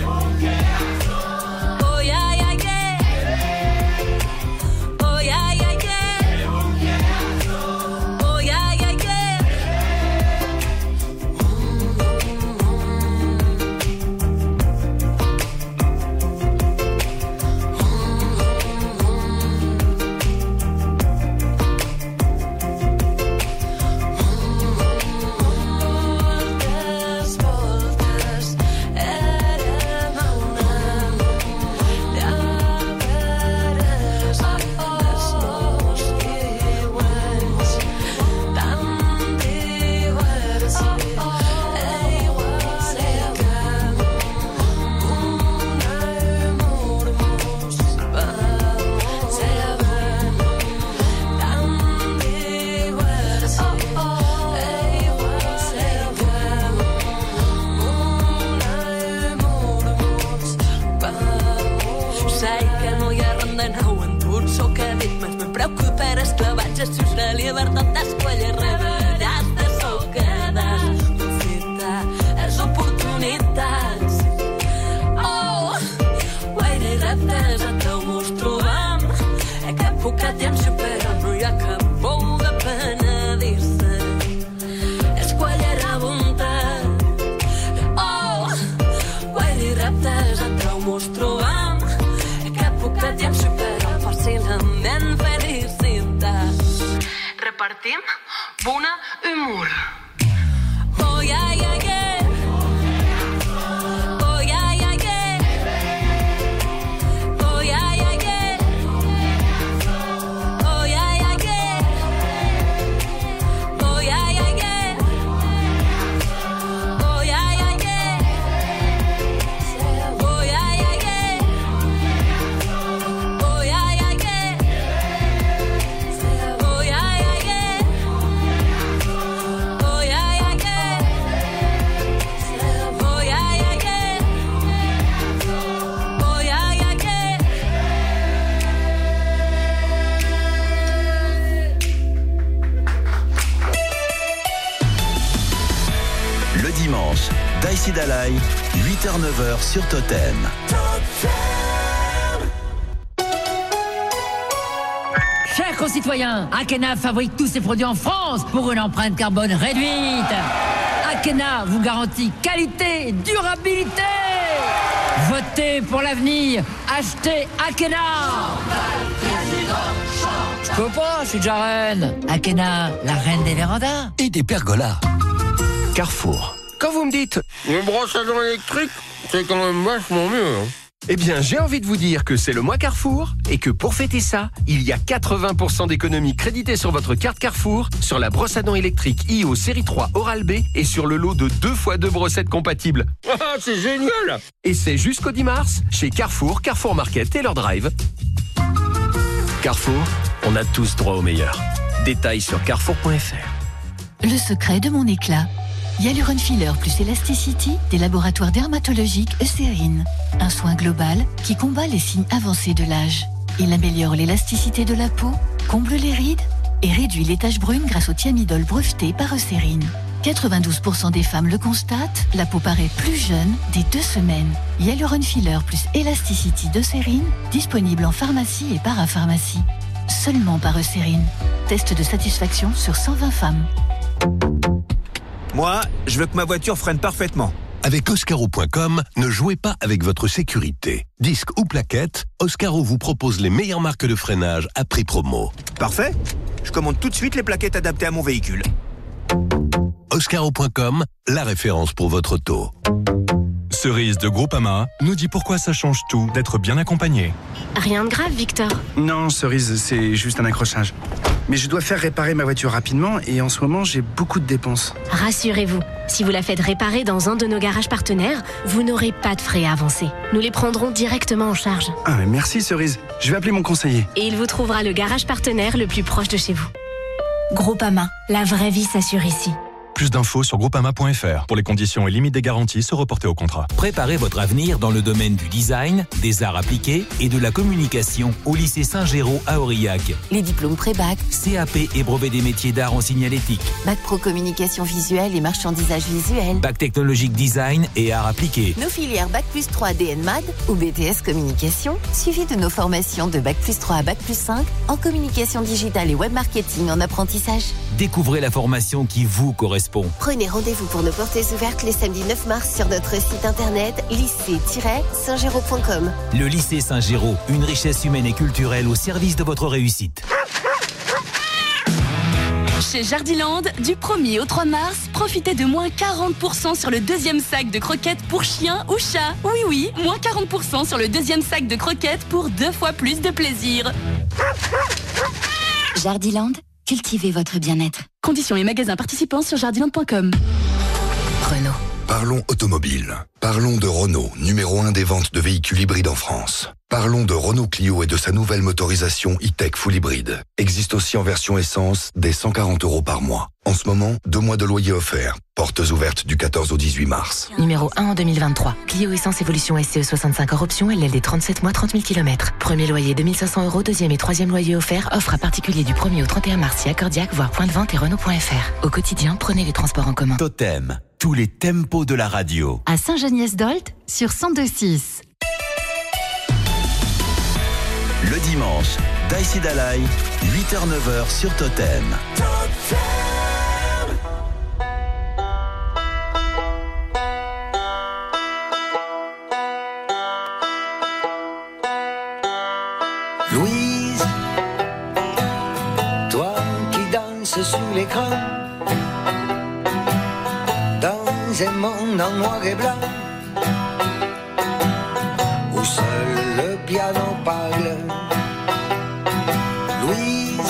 La llibertat d'escollir rebràs de socades, profita les oportunitats. Oh, guaire reptes a teu mos trobam, que pocat temps supera, però hi ha cap pou de penedir-se, escollir a voluntat. Oh, guaire reptes a teu mos trobam, que pocat temps supera, fàcilament felicitat. Repartim bona humor. Oh, yeah, yeah, yeah. Oh, yeah, yeah, yeah. Oh, yeah, yeah, yeah. Oh, yeah, yeah, yeah. Oh, yeah, yeah, yeah. Oh, yeah, yeah, yeah. Oh, yeah, yeah, yeah. Oh, yeah, yeah, yeah. Oh, yeah, yeah, yeah. Oh, yeah, yeah, yeah. Oh, yeah, yeah, yeah. Oh, yeah, yeah, yeah. Le dimanche, Daïsi Dalai, huit heures neuf heures sur Totem. Chers concitoyens, Akena fabrique tous ses produits en France pour une empreinte carbone réduite. Akena vous garantit qualité et durabilité. Votez pour l'avenir. Achetez Akena. Je peux pas, je suis déjà reine. Akena, la reine des vérandas. Et des pergolas. Carrefour. Quand vous me dites une brosse à dents électrique, c'est quand même vachement mieux. Hein. Eh bien, j'ai envie de vous dire que c'est le mois Carrefour et que pour fêter ça, il y a quatre-vingts pour cent d'économies créditées sur votre carte Carrefour, sur la brosse à dents électrique I O série trois Oral-B et sur le lot de deux fois deux brossettes compatibles. Ah, c'est génial! Et c'est jusqu'au dix mars chez Carrefour, Carrefour Market et leur drive. Carrefour, on a tous droit au meilleur. Détails sur carrefour point f r. Le secret de mon éclat. Hyaluron Filler plus Elasticity des laboratoires dermatologiques Eucérine. Un soin global qui combat les signes avancés de l'âge. Il améliore l'élasticité de la peau, comble les rides et réduit les taches brunes grâce au thiamidol breveté par Eucérine. quatre-vingt-douze pour cent des femmes le constatent, la peau paraît plus jeune dès deux semaines. Hyaluron Filler plus Elasticity d'Eucérine, disponible en pharmacie et parapharmacie. Seulement par Eucérine. Test de satisfaction sur cent vingt femmes. Moi, je veux que ma voiture freine parfaitement. Avec Oscaro point com, ne jouez pas avec votre sécurité. Disque ou plaquette, Oscaro vous propose les meilleures marques de freinage à prix promo. Parfait. Je commande tout de suite les plaquettes adaptées à mon véhicule. Oscaro point com, la référence pour votre auto. Cerise de Groupama nous dit pourquoi ça change tout d'être bien accompagné. Rien de grave, Victor. Non, Cerise, c'est juste un accrochage. Mais je dois faire réparer ma voiture rapidement et en ce moment, j'ai beaucoup de dépenses. Rassurez-vous, si vous la faites réparer dans un de nos garages partenaires, vous n'aurez pas de frais à avancer. Nous les prendrons directement en charge. Ah, mais merci, Cerise. Je vais appeler mon conseiller. Et il vous trouvera le garage partenaire le plus proche de chez vous. Groupama, la vraie vie s'assure ici. Plus d'infos sur groupama point f r. Pour les conditions et limites des garanties, se reporter au contrat. Préparez votre avenir dans le domaine du design, des arts appliqués et de la communication au lycée Saint-Géraud à Aurillac. Les diplômes pré-bac, C A P et brevet des métiers d'art en signalétique. Bac pro communication visuelle et marchandisage visuel. Bac technologique design et arts appliqués. Nos filières Bac plus trois D N M A D ou B T S communication, suivi de nos formations de Bac plus trois à Bac plus cinq en communication digitale et web marketing en apprentissage. Découvrez la formation qui vous correspond. Prenez rendez-vous pour nos portes ouvertes les samedis neuf mars sur notre site internet lycée tiret saint géraud point com. Le lycée Saint-Géraud, une richesse humaine et culturelle au service de votre réussite. Chez Jardiland, du premier au trois mars, profitez de moins quarante pour cent sur le deuxième sac de croquettes pour chien ou chat. Oui, oui, moins quarante pour cent sur le deuxième sac de croquettes pour deux fois plus de plaisir. Jardiland, cultivez votre bien-être. Conditions et magasins participants sur jardiland point com. Renault. Parlons automobile. Parlons de Renault, numéro un des ventes de véhicules hybrides en France. Parlons de Renault Clio et de sa nouvelle motorisation e-tech full hybride. Existe aussi en version essence, dès cent quarante euros par mois. En ce moment, deux mois de loyer offerts. Portes ouvertes du quatorze au dix-huit mars. Numéro un en deux mille vingt-trois. Clio Essence Evolution S C E soixante-cinq hors option, L L D trente-sept mois, trente mille kilomètres. Premier loyer deux mille cinq cents euros, deuxième et troisième loyer offert. Offre à particulier du premier au trente et un mars, si accordiaque, voire point de vente et Renault point f r. Au quotidien, prenez les transports en commun. Totem, tous les tempos de la radio. À Saint-Geniès-d'Olt sur cent deux six. Le dimanche, Daïsi Dalai, huit heures neuf heures sur Totem. Louise, toi qui danses sur l'écran, dans un monde en noir et blanc, où seul le piano parle. Louise,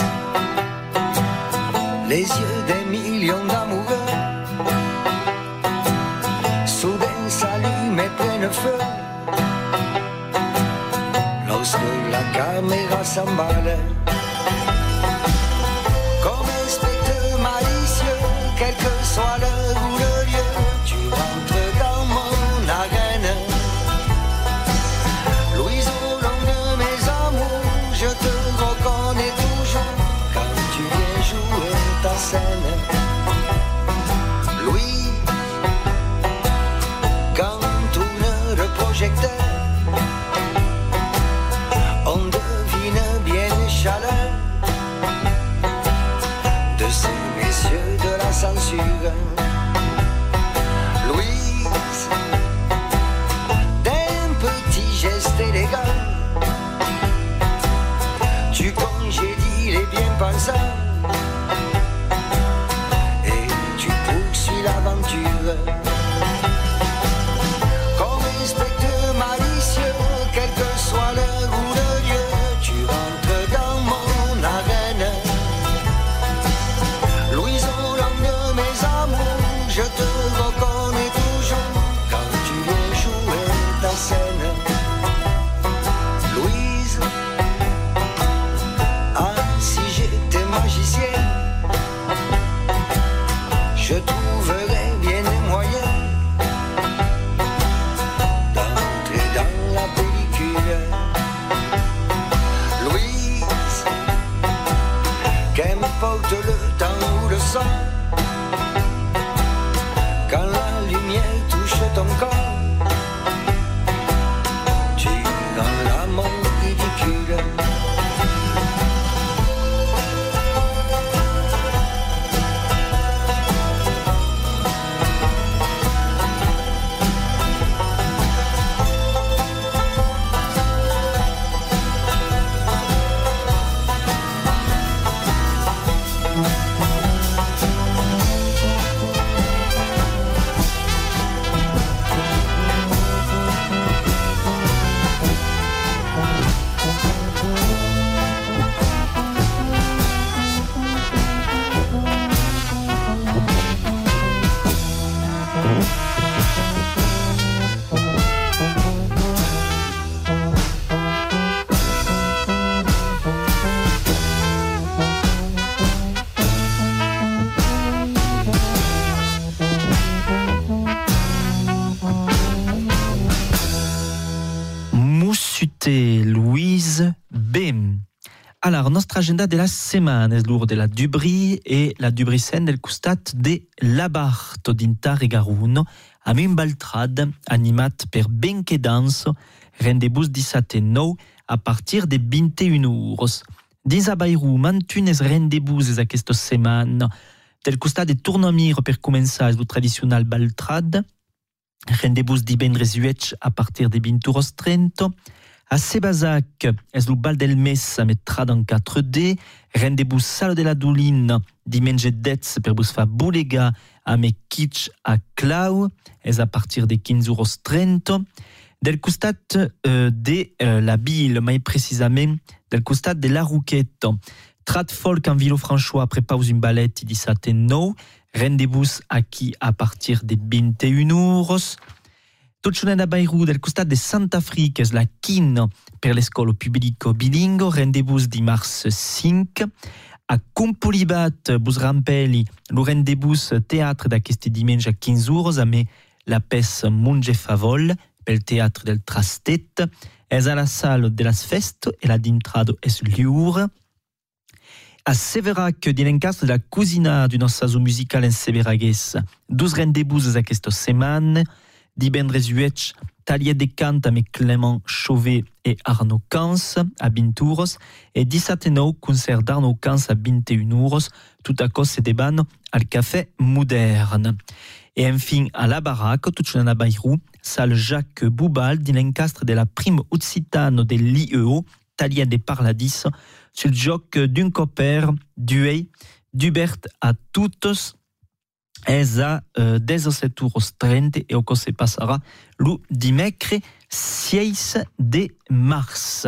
les yeux des millions d'amoureux, soudain s'allument et prennent feu. Lorsque la caméra s'emballe, comme un spectre malicieux, quel que soit l'heure ou le lieu, tu rentres dans mon arène. Louise, au long de mes amours, je te reconnais toujours quand tu viens jouer ta scène. Louis, quand tourne le projecteur, on devine bien les chaleurs de ces messieurs de la censure. Louise, d'un petit geste élégant, tu congédies les bien-pensants et tu poursuis l'aventure. Comme un spectre malicieux, quel que soit l'heure ou le lieu, tu rentres dans mon arène. Louise, au long de mes amours, je te reconnais toujours quand tu viens jouer ta scène. Louise, ah, si j'étais magicien, je trouverais bien des moyens d'entrer dans la pellicule. Louise, qu'importe le temps ou le son, quand la lumière touche ton corps, tu rends l'amour ridicule. tutte Louise B. Alors, nostra agenda de la setmana és l'ur de la Dubri e la Dubrisen del costat de l'Abarto d'Intar e Garuno, amb un baltrad animat per Benche Danso, rendezvous dissabte nou a partir de vint i una hores. Dins a Bairou, mantunes rendezvous aquesta setmana, del costat de Tournomir per començar el tradicional baltrad, rendezvous divendres uetx a partir de vint hores trenta. A Sebazac, és el bal del mes amb trad en quatre D, rendezvous Sala de la Doulina, diumenge dez per vos fa bolega amb kitsch a Clau, és a partir de quinze hores trenta. Del costat uh, de uh, la Ville, mai precisament del costat de la Rouquette, trad folk en Villefranchois prepause un ballet i dissabte nou, rendezvous aquí a partir de vint i una hores. Tot xonet a Bairou, del costat de Santa Frica, és la quina per l'escola publico bilingo, rendezvous dimarts cinc. A Compolibat, vos rampeli, lo rendezvous teatre d'aquest diumenge a quinze hores, amb la peça Monge Favol, pel teatre del Trastet. És a la sala de las Festes, e la d'intrado és lliure. A Severac, din l'encastre de la cosina d'un assazo musical en Severaguès, dos rendezvous aquesta setmana. Divendres uetx, talier de cant amb Clément Chauvet et Arnaud Cans a vint hores, et dissabte nou, concert d'Arnaud Cans a vint i una hores, tout a cos se deban al Café Moderne. Et enfin, à la baraque, tout chonan a Bairou, salle Jacques Boubal, din l'encastre de la prime occitane de l'I E O, talier de Parladis, sur le joc d'un copaire, d'Uei, d'Hubert à toutes, és a uh, dezesset hores trenta e o que se passarà lo dimecre sis de març.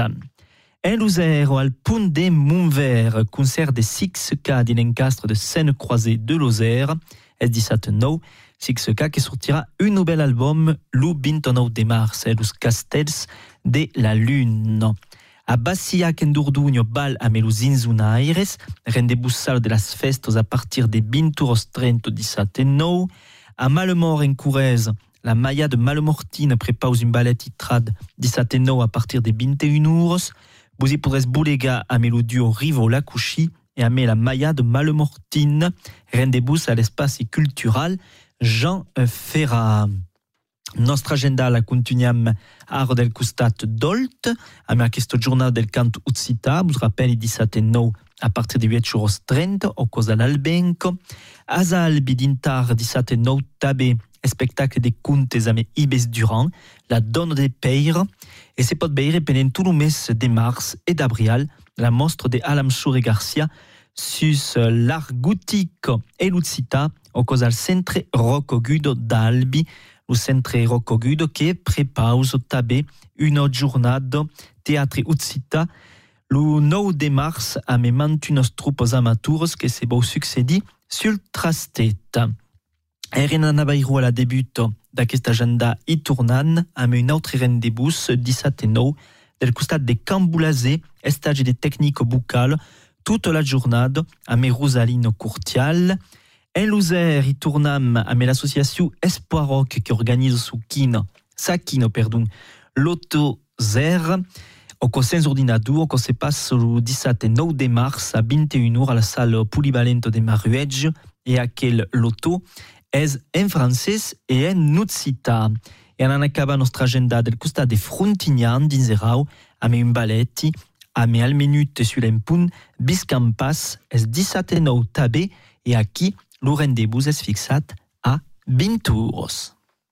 En l'Ozère, al punt de Montvert, concert de six K din l'encastre de Seine-Croisée de l'Ozère, és dissabte nou, six K que sortirà un nouvel album lo vint-i-nou de març, eh, Los Castells de la Lune. A Bassiac en Dordogne, bal amb los Inzunaires, rendezvous sala de las festes a partir de vint hores trenta dissabte nou. A Malemort en Corrèze, la Maia de Malemortine prepause un ballet i trad dissabte nou a partir de vint i una hores. Vos hi podrez bolega amb lo duo Rivo Lacouchi e amb la Maia de Malemortine, rendezvous a l'espaci cultural Jean Ferrat. Nostra agenda la continuiam ar del costat d'Olt, amb aquest jornal del cant occità, vos rappel dissabte nou a partir de uetx hores trenta, o cosa l'Albenco. A Salbi d'Intar dissabte nou també espectacle de contes amb Ibes Durand, la dona de Peire, e se pot veure pendent tot el mes de març e d'abril la mostra de Alam Soure Garcia sus l'art gothique e l'occità, o cosa al centre Roccogudo d'Albi, o centre Roccogudo che prepause també una jornada teatre occità le nou de març amb mantunes troupes amateurs que se vau succedi sul Trastet. Eren a Bairou a la debut d'aquesta agenda i tornant amb un altre rendezvous dissabte nou del costat de Camboulazé, estage de tècnique bucale, tota la jornada amb Rosaline Courtial. En l'Ozère, hi tornam amb l'associació Espoir Rock que organise su quino, sa quino, perdon, l'Auto Zer, o que sens ordinador, o que se passe le dissabte nou de març a vint i una hores a la salle polyvalente de Maruedge, e aquel l'Auto és en francès e en occità. E en acaba nostra agenda del costat de Frontignan dins Erau, amb un ballet, amb al minut sur l'empunt, Biscampas, és dissabte nou també, e aquí, le rendez-vous est fixé à vint hores.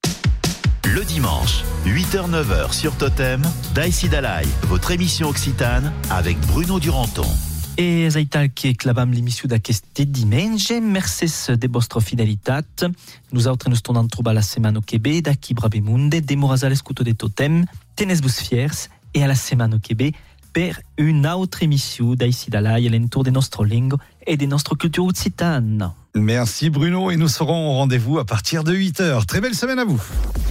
Le dimanche, huit heures neuf heures sur Totem, Daïsi Dalai, votre émission occitane avec Bruno Duranton. Et c'est tal que clavam l'émission d'aquest dimanche. Merci de votre fidélité. Nous autres nous tornons trobar la semaine au Québec, d'aquí Brabemunde, demoras à l'escoute de Totem, tenez-vous fiers, et à la semaine au Québec, per une autre émission d'Aïsi Dalai à l'entour de notre langue et de notre culture occitane. Merci Bruno, et nous serons au rendez-vous à partir de huit heures. Très belle semaine à vous.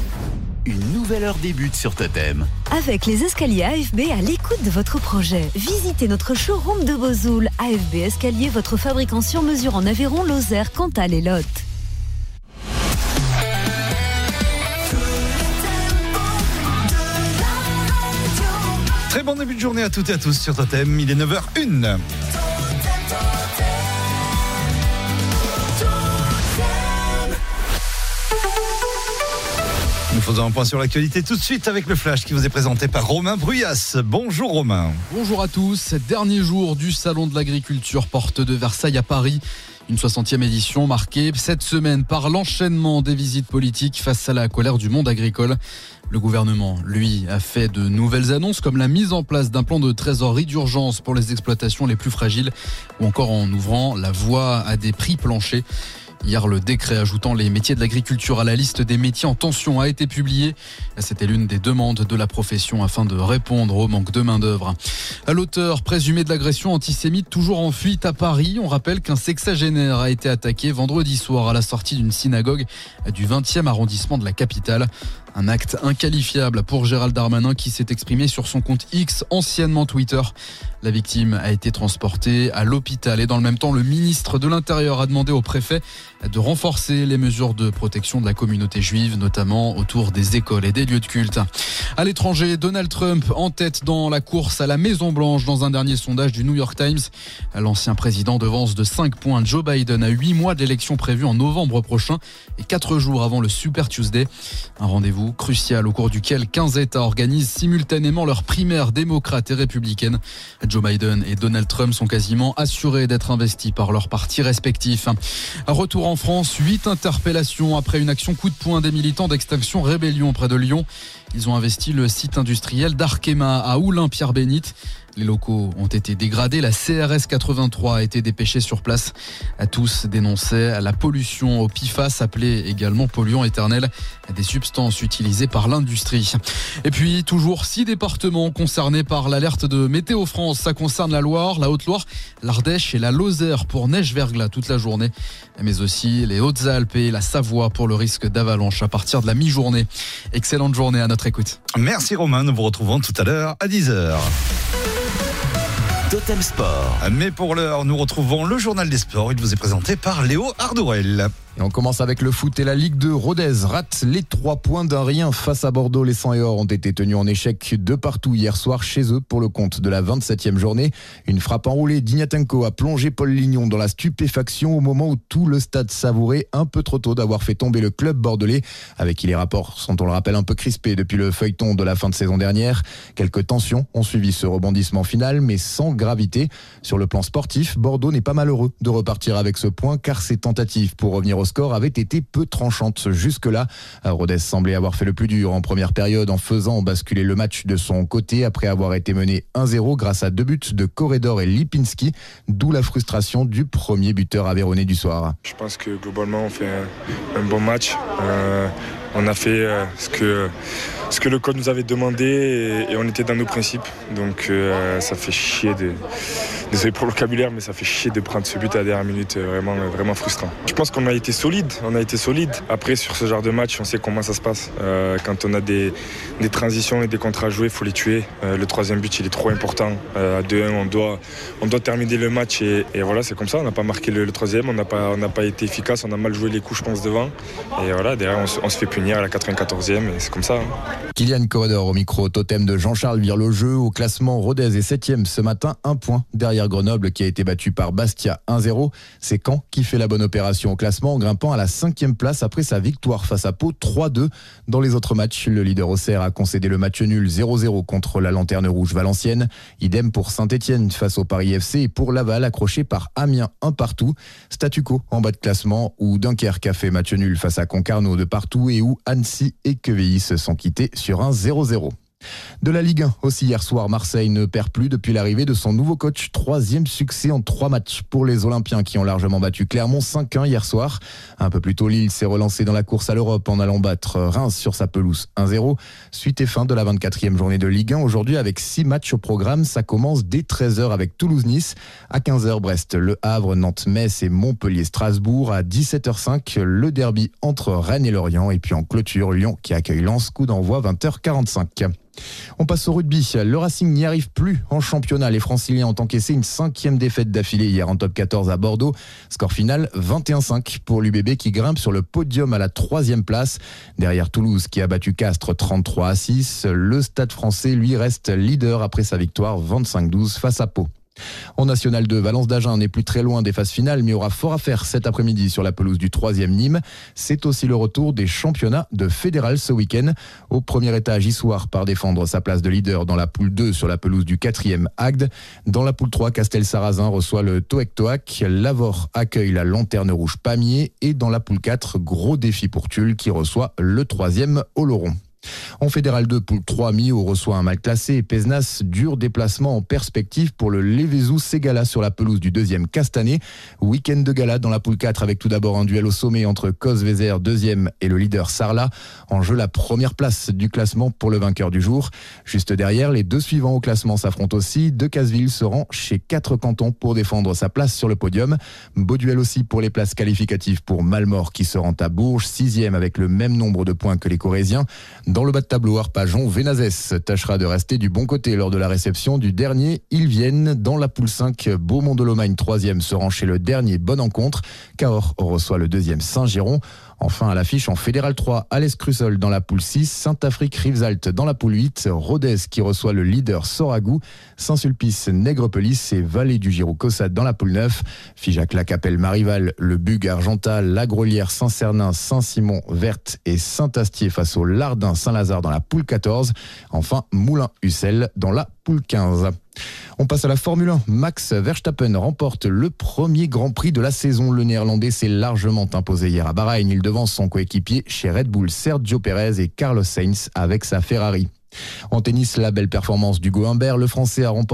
Une nouvelle heure débute sur Totem. Avec les escaliers A F B à l'écoute de votre projet. Visitez notre showroom de Vesoul. A F B Escalier, votre fabricant sur mesure en Aveyron, Lozère, Cantal et Lot. Très bon début de journée à toutes et à tous sur Totem. Il est neuf heures une. Nous faisons un point sur l'actualité tout de suite avec le flash qui vous est présenté par Romain Bruyas. Bonjour Romain. Bonjour à tous. Dernier jour du Salon de l'Agriculture, porte de Versailles à Paris. Une soixantième édition marquée cette semaine par l'enchaînement des visites politiques face à la colère du monde agricole. Le gouvernement, lui, a fait de nouvelles annonces comme la mise en place d'un plan de trésorerie d'urgence pour les exploitations les plus fragiles ou encore en ouvrant la voie à des prix planchers. Hier, le décret ajoutant les métiers de l'agriculture à la liste des métiers en tension a été publié. C'était l'une des demandes de la profession afin de répondre au manque de main-d'œuvre. L'auteur présumé de l'agression antisémite toujours en fuite à Paris. On rappelle qu'un sexagénaire a été attaqué vendredi soir à la sortie d'une synagogue du vingtième arrondissement de la capitale. Un acte inqualifiable pour Gérald Darmanin qui s'est exprimé sur son compte X, anciennement Twitter. La victime a été transportée à l'hôpital et dans le même temps, le ministre de l'Intérieur a demandé au préfet de renforcer les mesures de protection de la communauté juive, notamment autour des écoles et des lieux de culte. À l'étranger, Donald Trump en tête dans la course à la Maison-Blanche dans un dernier sondage du New York Times. L'ancien président devance de cinq points Joe Biden à huit mois de l'élection prévue en novembre prochain et quatre jours avant le Super Tuesday. Un rendez-vous crucial au cours duquel quinze États organisent simultanément leurs primaires démocrates et républicaines. Joe Biden et Donald Trump sont quasiment assurés d'être investis par leurs partis respectifs. Retour en France, huit interpellations après une action coup de poing des militants d'Extinction Rébellion près de Lyon. Ils ont investi le site industriel d'Arkema à Oulin-Pierre-Bénite. Les locaux ont été dégradés. La C R S quatre-vingt-trois a été dépêchée sur place. À tous dénonçaient la pollution au P F A S, appelée également polluant éternel, des substances utilisées par l'industrie. Et puis, toujours six départements concernés par l'alerte de Météo France. Ça concerne la Loire, la Haute-Loire, l'Ardèche et la Lozère pour neige-verglas toute la journée. Mais aussi les Hautes-Alpes et la Savoie pour le risque d'avalanche à partir de la mi-journée. Excellente journée à notre écoute. Merci Romain, nous vous retrouvons tout à l'heure à dix heures. Totem Sport. Mais pour l'heure, nous retrouvons le journal des sports. Il vous est présenté par Léo Ardourel. Et on commence avec le foot et la Ligue deux. Rodez rate les trois points d'un rien face à Bordeaux. Les cent et or ont été tenus en échec de partout hier soir chez eux pour le compte de la vingt-septième journée. Une frappe enroulée d'Ignatenko a plongé Paul Lignon dans la stupéfaction au moment où tout le stade savourait un peu trop tôt d'avoir fait tomber le club bordelais, avec qui les rapports sont, on le rappelle, un peu crispés depuis le feuilleton de la fin de saison dernière. Quelques tensions ont suivi ce rebondissement final, mais sans gravité. Sur le plan sportif, Bordeaux n'est pas malheureux de repartir avec ce point, car ses tentatives pour revenir au score avait été peu tranchante jusque-là. Rodez semblait avoir fait le plus dur en première période en faisant basculer le match de son côté après avoir été mené un zéro grâce à deux buts de Corredor et Lipinski, d'où la frustration du premier buteur aveyronnais du soir. Je pense que globalement on fait un, un bon match. Euh, on a fait euh, ce que ce que le coach nous avait demandé et, et on était dans nos principes. Donc euh, ça fait chier de, désolé pour le vocabulaire, mais ça fait chier de prendre ce but à la dernière minute, vraiment, vraiment frustrant. Je pense qu'on a été solide, on a été solide. Après, sur ce genre de match, on sait comment ça se passe. Euh, quand on a des, des transitions et des contrats à jouer, il faut les tuer. Euh, le troisième but, il est trop important. Euh, à deux un, on doit, on doit terminer le match et, et voilà, c'est comme ça. On n'a pas marqué le, le troisième, on n'a pas, on n'a pas été efficace, on a mal joué les coups, je pense, devant. Et voilà, derrière, on se, on se fait punir à la quatre-vingt-quatorzième et c'est comme ça. Hein. Kylian Corredor au micro. Totem de Jean-Charles vire le jeu. Au classement, Rodez est septième ce matin, un point derrière Grenoble qui a été battu par Bastia un zéro. C'est Caen qui fait la bonne opération au classement en grimpant à la cinquième place après sa victoire face à Pau trois deux. Dans les autres matchs, le leader Auxerre a concédé le match nul zéro zéro contre la Lanterne Rouge Valenciennes. Idem pour Saint-Etienne face au Paris F C et pour Laval accroché par Amiens un partout. Statu quo en bas de classement où Dunkerque a fait match nul face à Concarneau de partout et où Annecy et Quevilly se sont quittés sur un zéro zéro. De la Ligue un aussi hier soir, Marseille ne perd plus depuis l'arrivée de son nouveau coach. Troisième succès en trois matchs pour les Olympiens qui ont largement battu Clermont cinq un hier soir. Un peu plus tôt, Lille s'est relancé dans la course à l'Europe en allant battre Reims sur sa pelouse un zéro. Suite et fin de la vingt-quatrième journée de Ligue un. Aujourd'hui avec six matchs au programme, ça commence dès treize heures avec Toulouse-Nice. À quinze heures, Brest, Le Havre, Nantes-Metz et Montpellier-Strasbourg. À dix-sept heures cinq, le derby entre Rennes et Lorient. Et puis en clôture, Lyon qui accueille Lens, coup d'envoi vingt heures quarante-cinq. On passe au rugby. Le Racing n'y arrive plus en championnat. Les Franciliens ont encaissé une cinquième défaite d'affilée hier en top quatorze à Bordeaux. Score final vingt et un cinq pour l'U B B qui grimpe sur le podium à la troisième place. Derrière Toulouse qui a battu Castres trente-trois à six. Le Stade français, lui, reste leader après sa victoire vingt-cinq douze face à Pau. En National deux, Valence d'Agen n'est plus très loin des phases finales, mais aura fort à faire cet après-midi sur la pelouse du troisième Nîmes. C'est aussi le retour des championnats de fédéral ce week-end. Au premier étage, Issoire part défendre sa place de leader dans la poule deux sur la pelouse du quatrième Agde. Dans la poule trois, Castel-Sarrazin reçoit le Toec Toac. Lavore accueille la Lanterne Rouge Pamiers. Et dans la poule quatre, gros défi pour Tulle qui reçoit le troisième Oloron. En Fédéral deux, poule trois, Millau reçoit un mal classé et Pézenas, dur déplacement en perspective pour le Lévézou-Ségala sur la pelouse du deuxième Castanet. Week-end de gala dans la poule quatre avec tout d'abord un duel au sommet entre Cosvezer deuxième et le leader Sarlat. En jeu la première place du classement pour le vainqueur du jour. Juste derrière, les deux suivants au classement s'affrontent aussi. Decazeville se rend chez quatre cantons pour défendre sa place sur le podium. Beau duel aussi pour les places qualificatives pour Malmort qui se rend à Bourges, sixième avec le même nombre de points que les Corésiens. Dans le bas de tableau, Arpajon, Vénazès tâchera de rester du bon côté lors de la réception du dernier. Ils viennent dans la poule cinq. Beaumont-de-Lomagne, troisième, se rend chez le dernier Bonne Encontre. Cahors reçoit le deuxième Saint-Giron. Enfin, à l'affiche en Fédéral trois, Alès Crussol dans la poule six, Saint-Afrique-Rivesaltes dans la poule huit, Rodez qui reçoit le leader Soragou, Saint-Sulpice, Nègrepelisse et Vallée du Girou-Caussade dans la poule neuf, Figeac-la-Capelle-Marival, le Bug Argental, La Grolière, Saint-Cernin, Saint-Simon, Verte et Saint-Astier face au Lardin Saint-Lazare dans la poule quatorze, enfin Moulins-Ussel dans la poule quinze. On passe à la Formule un. Max Verstappen remporte le premier Grand Prix de la saison. Le Néerlandais s'est largement imposé hier à Bahreïn. Il devance son coéquipier chez Red Bull, Sergio Pérez et Carlos Sainz avec sa Ferrari. En tennis, la belle performance d'Hugo Humbert. Le Français a remporté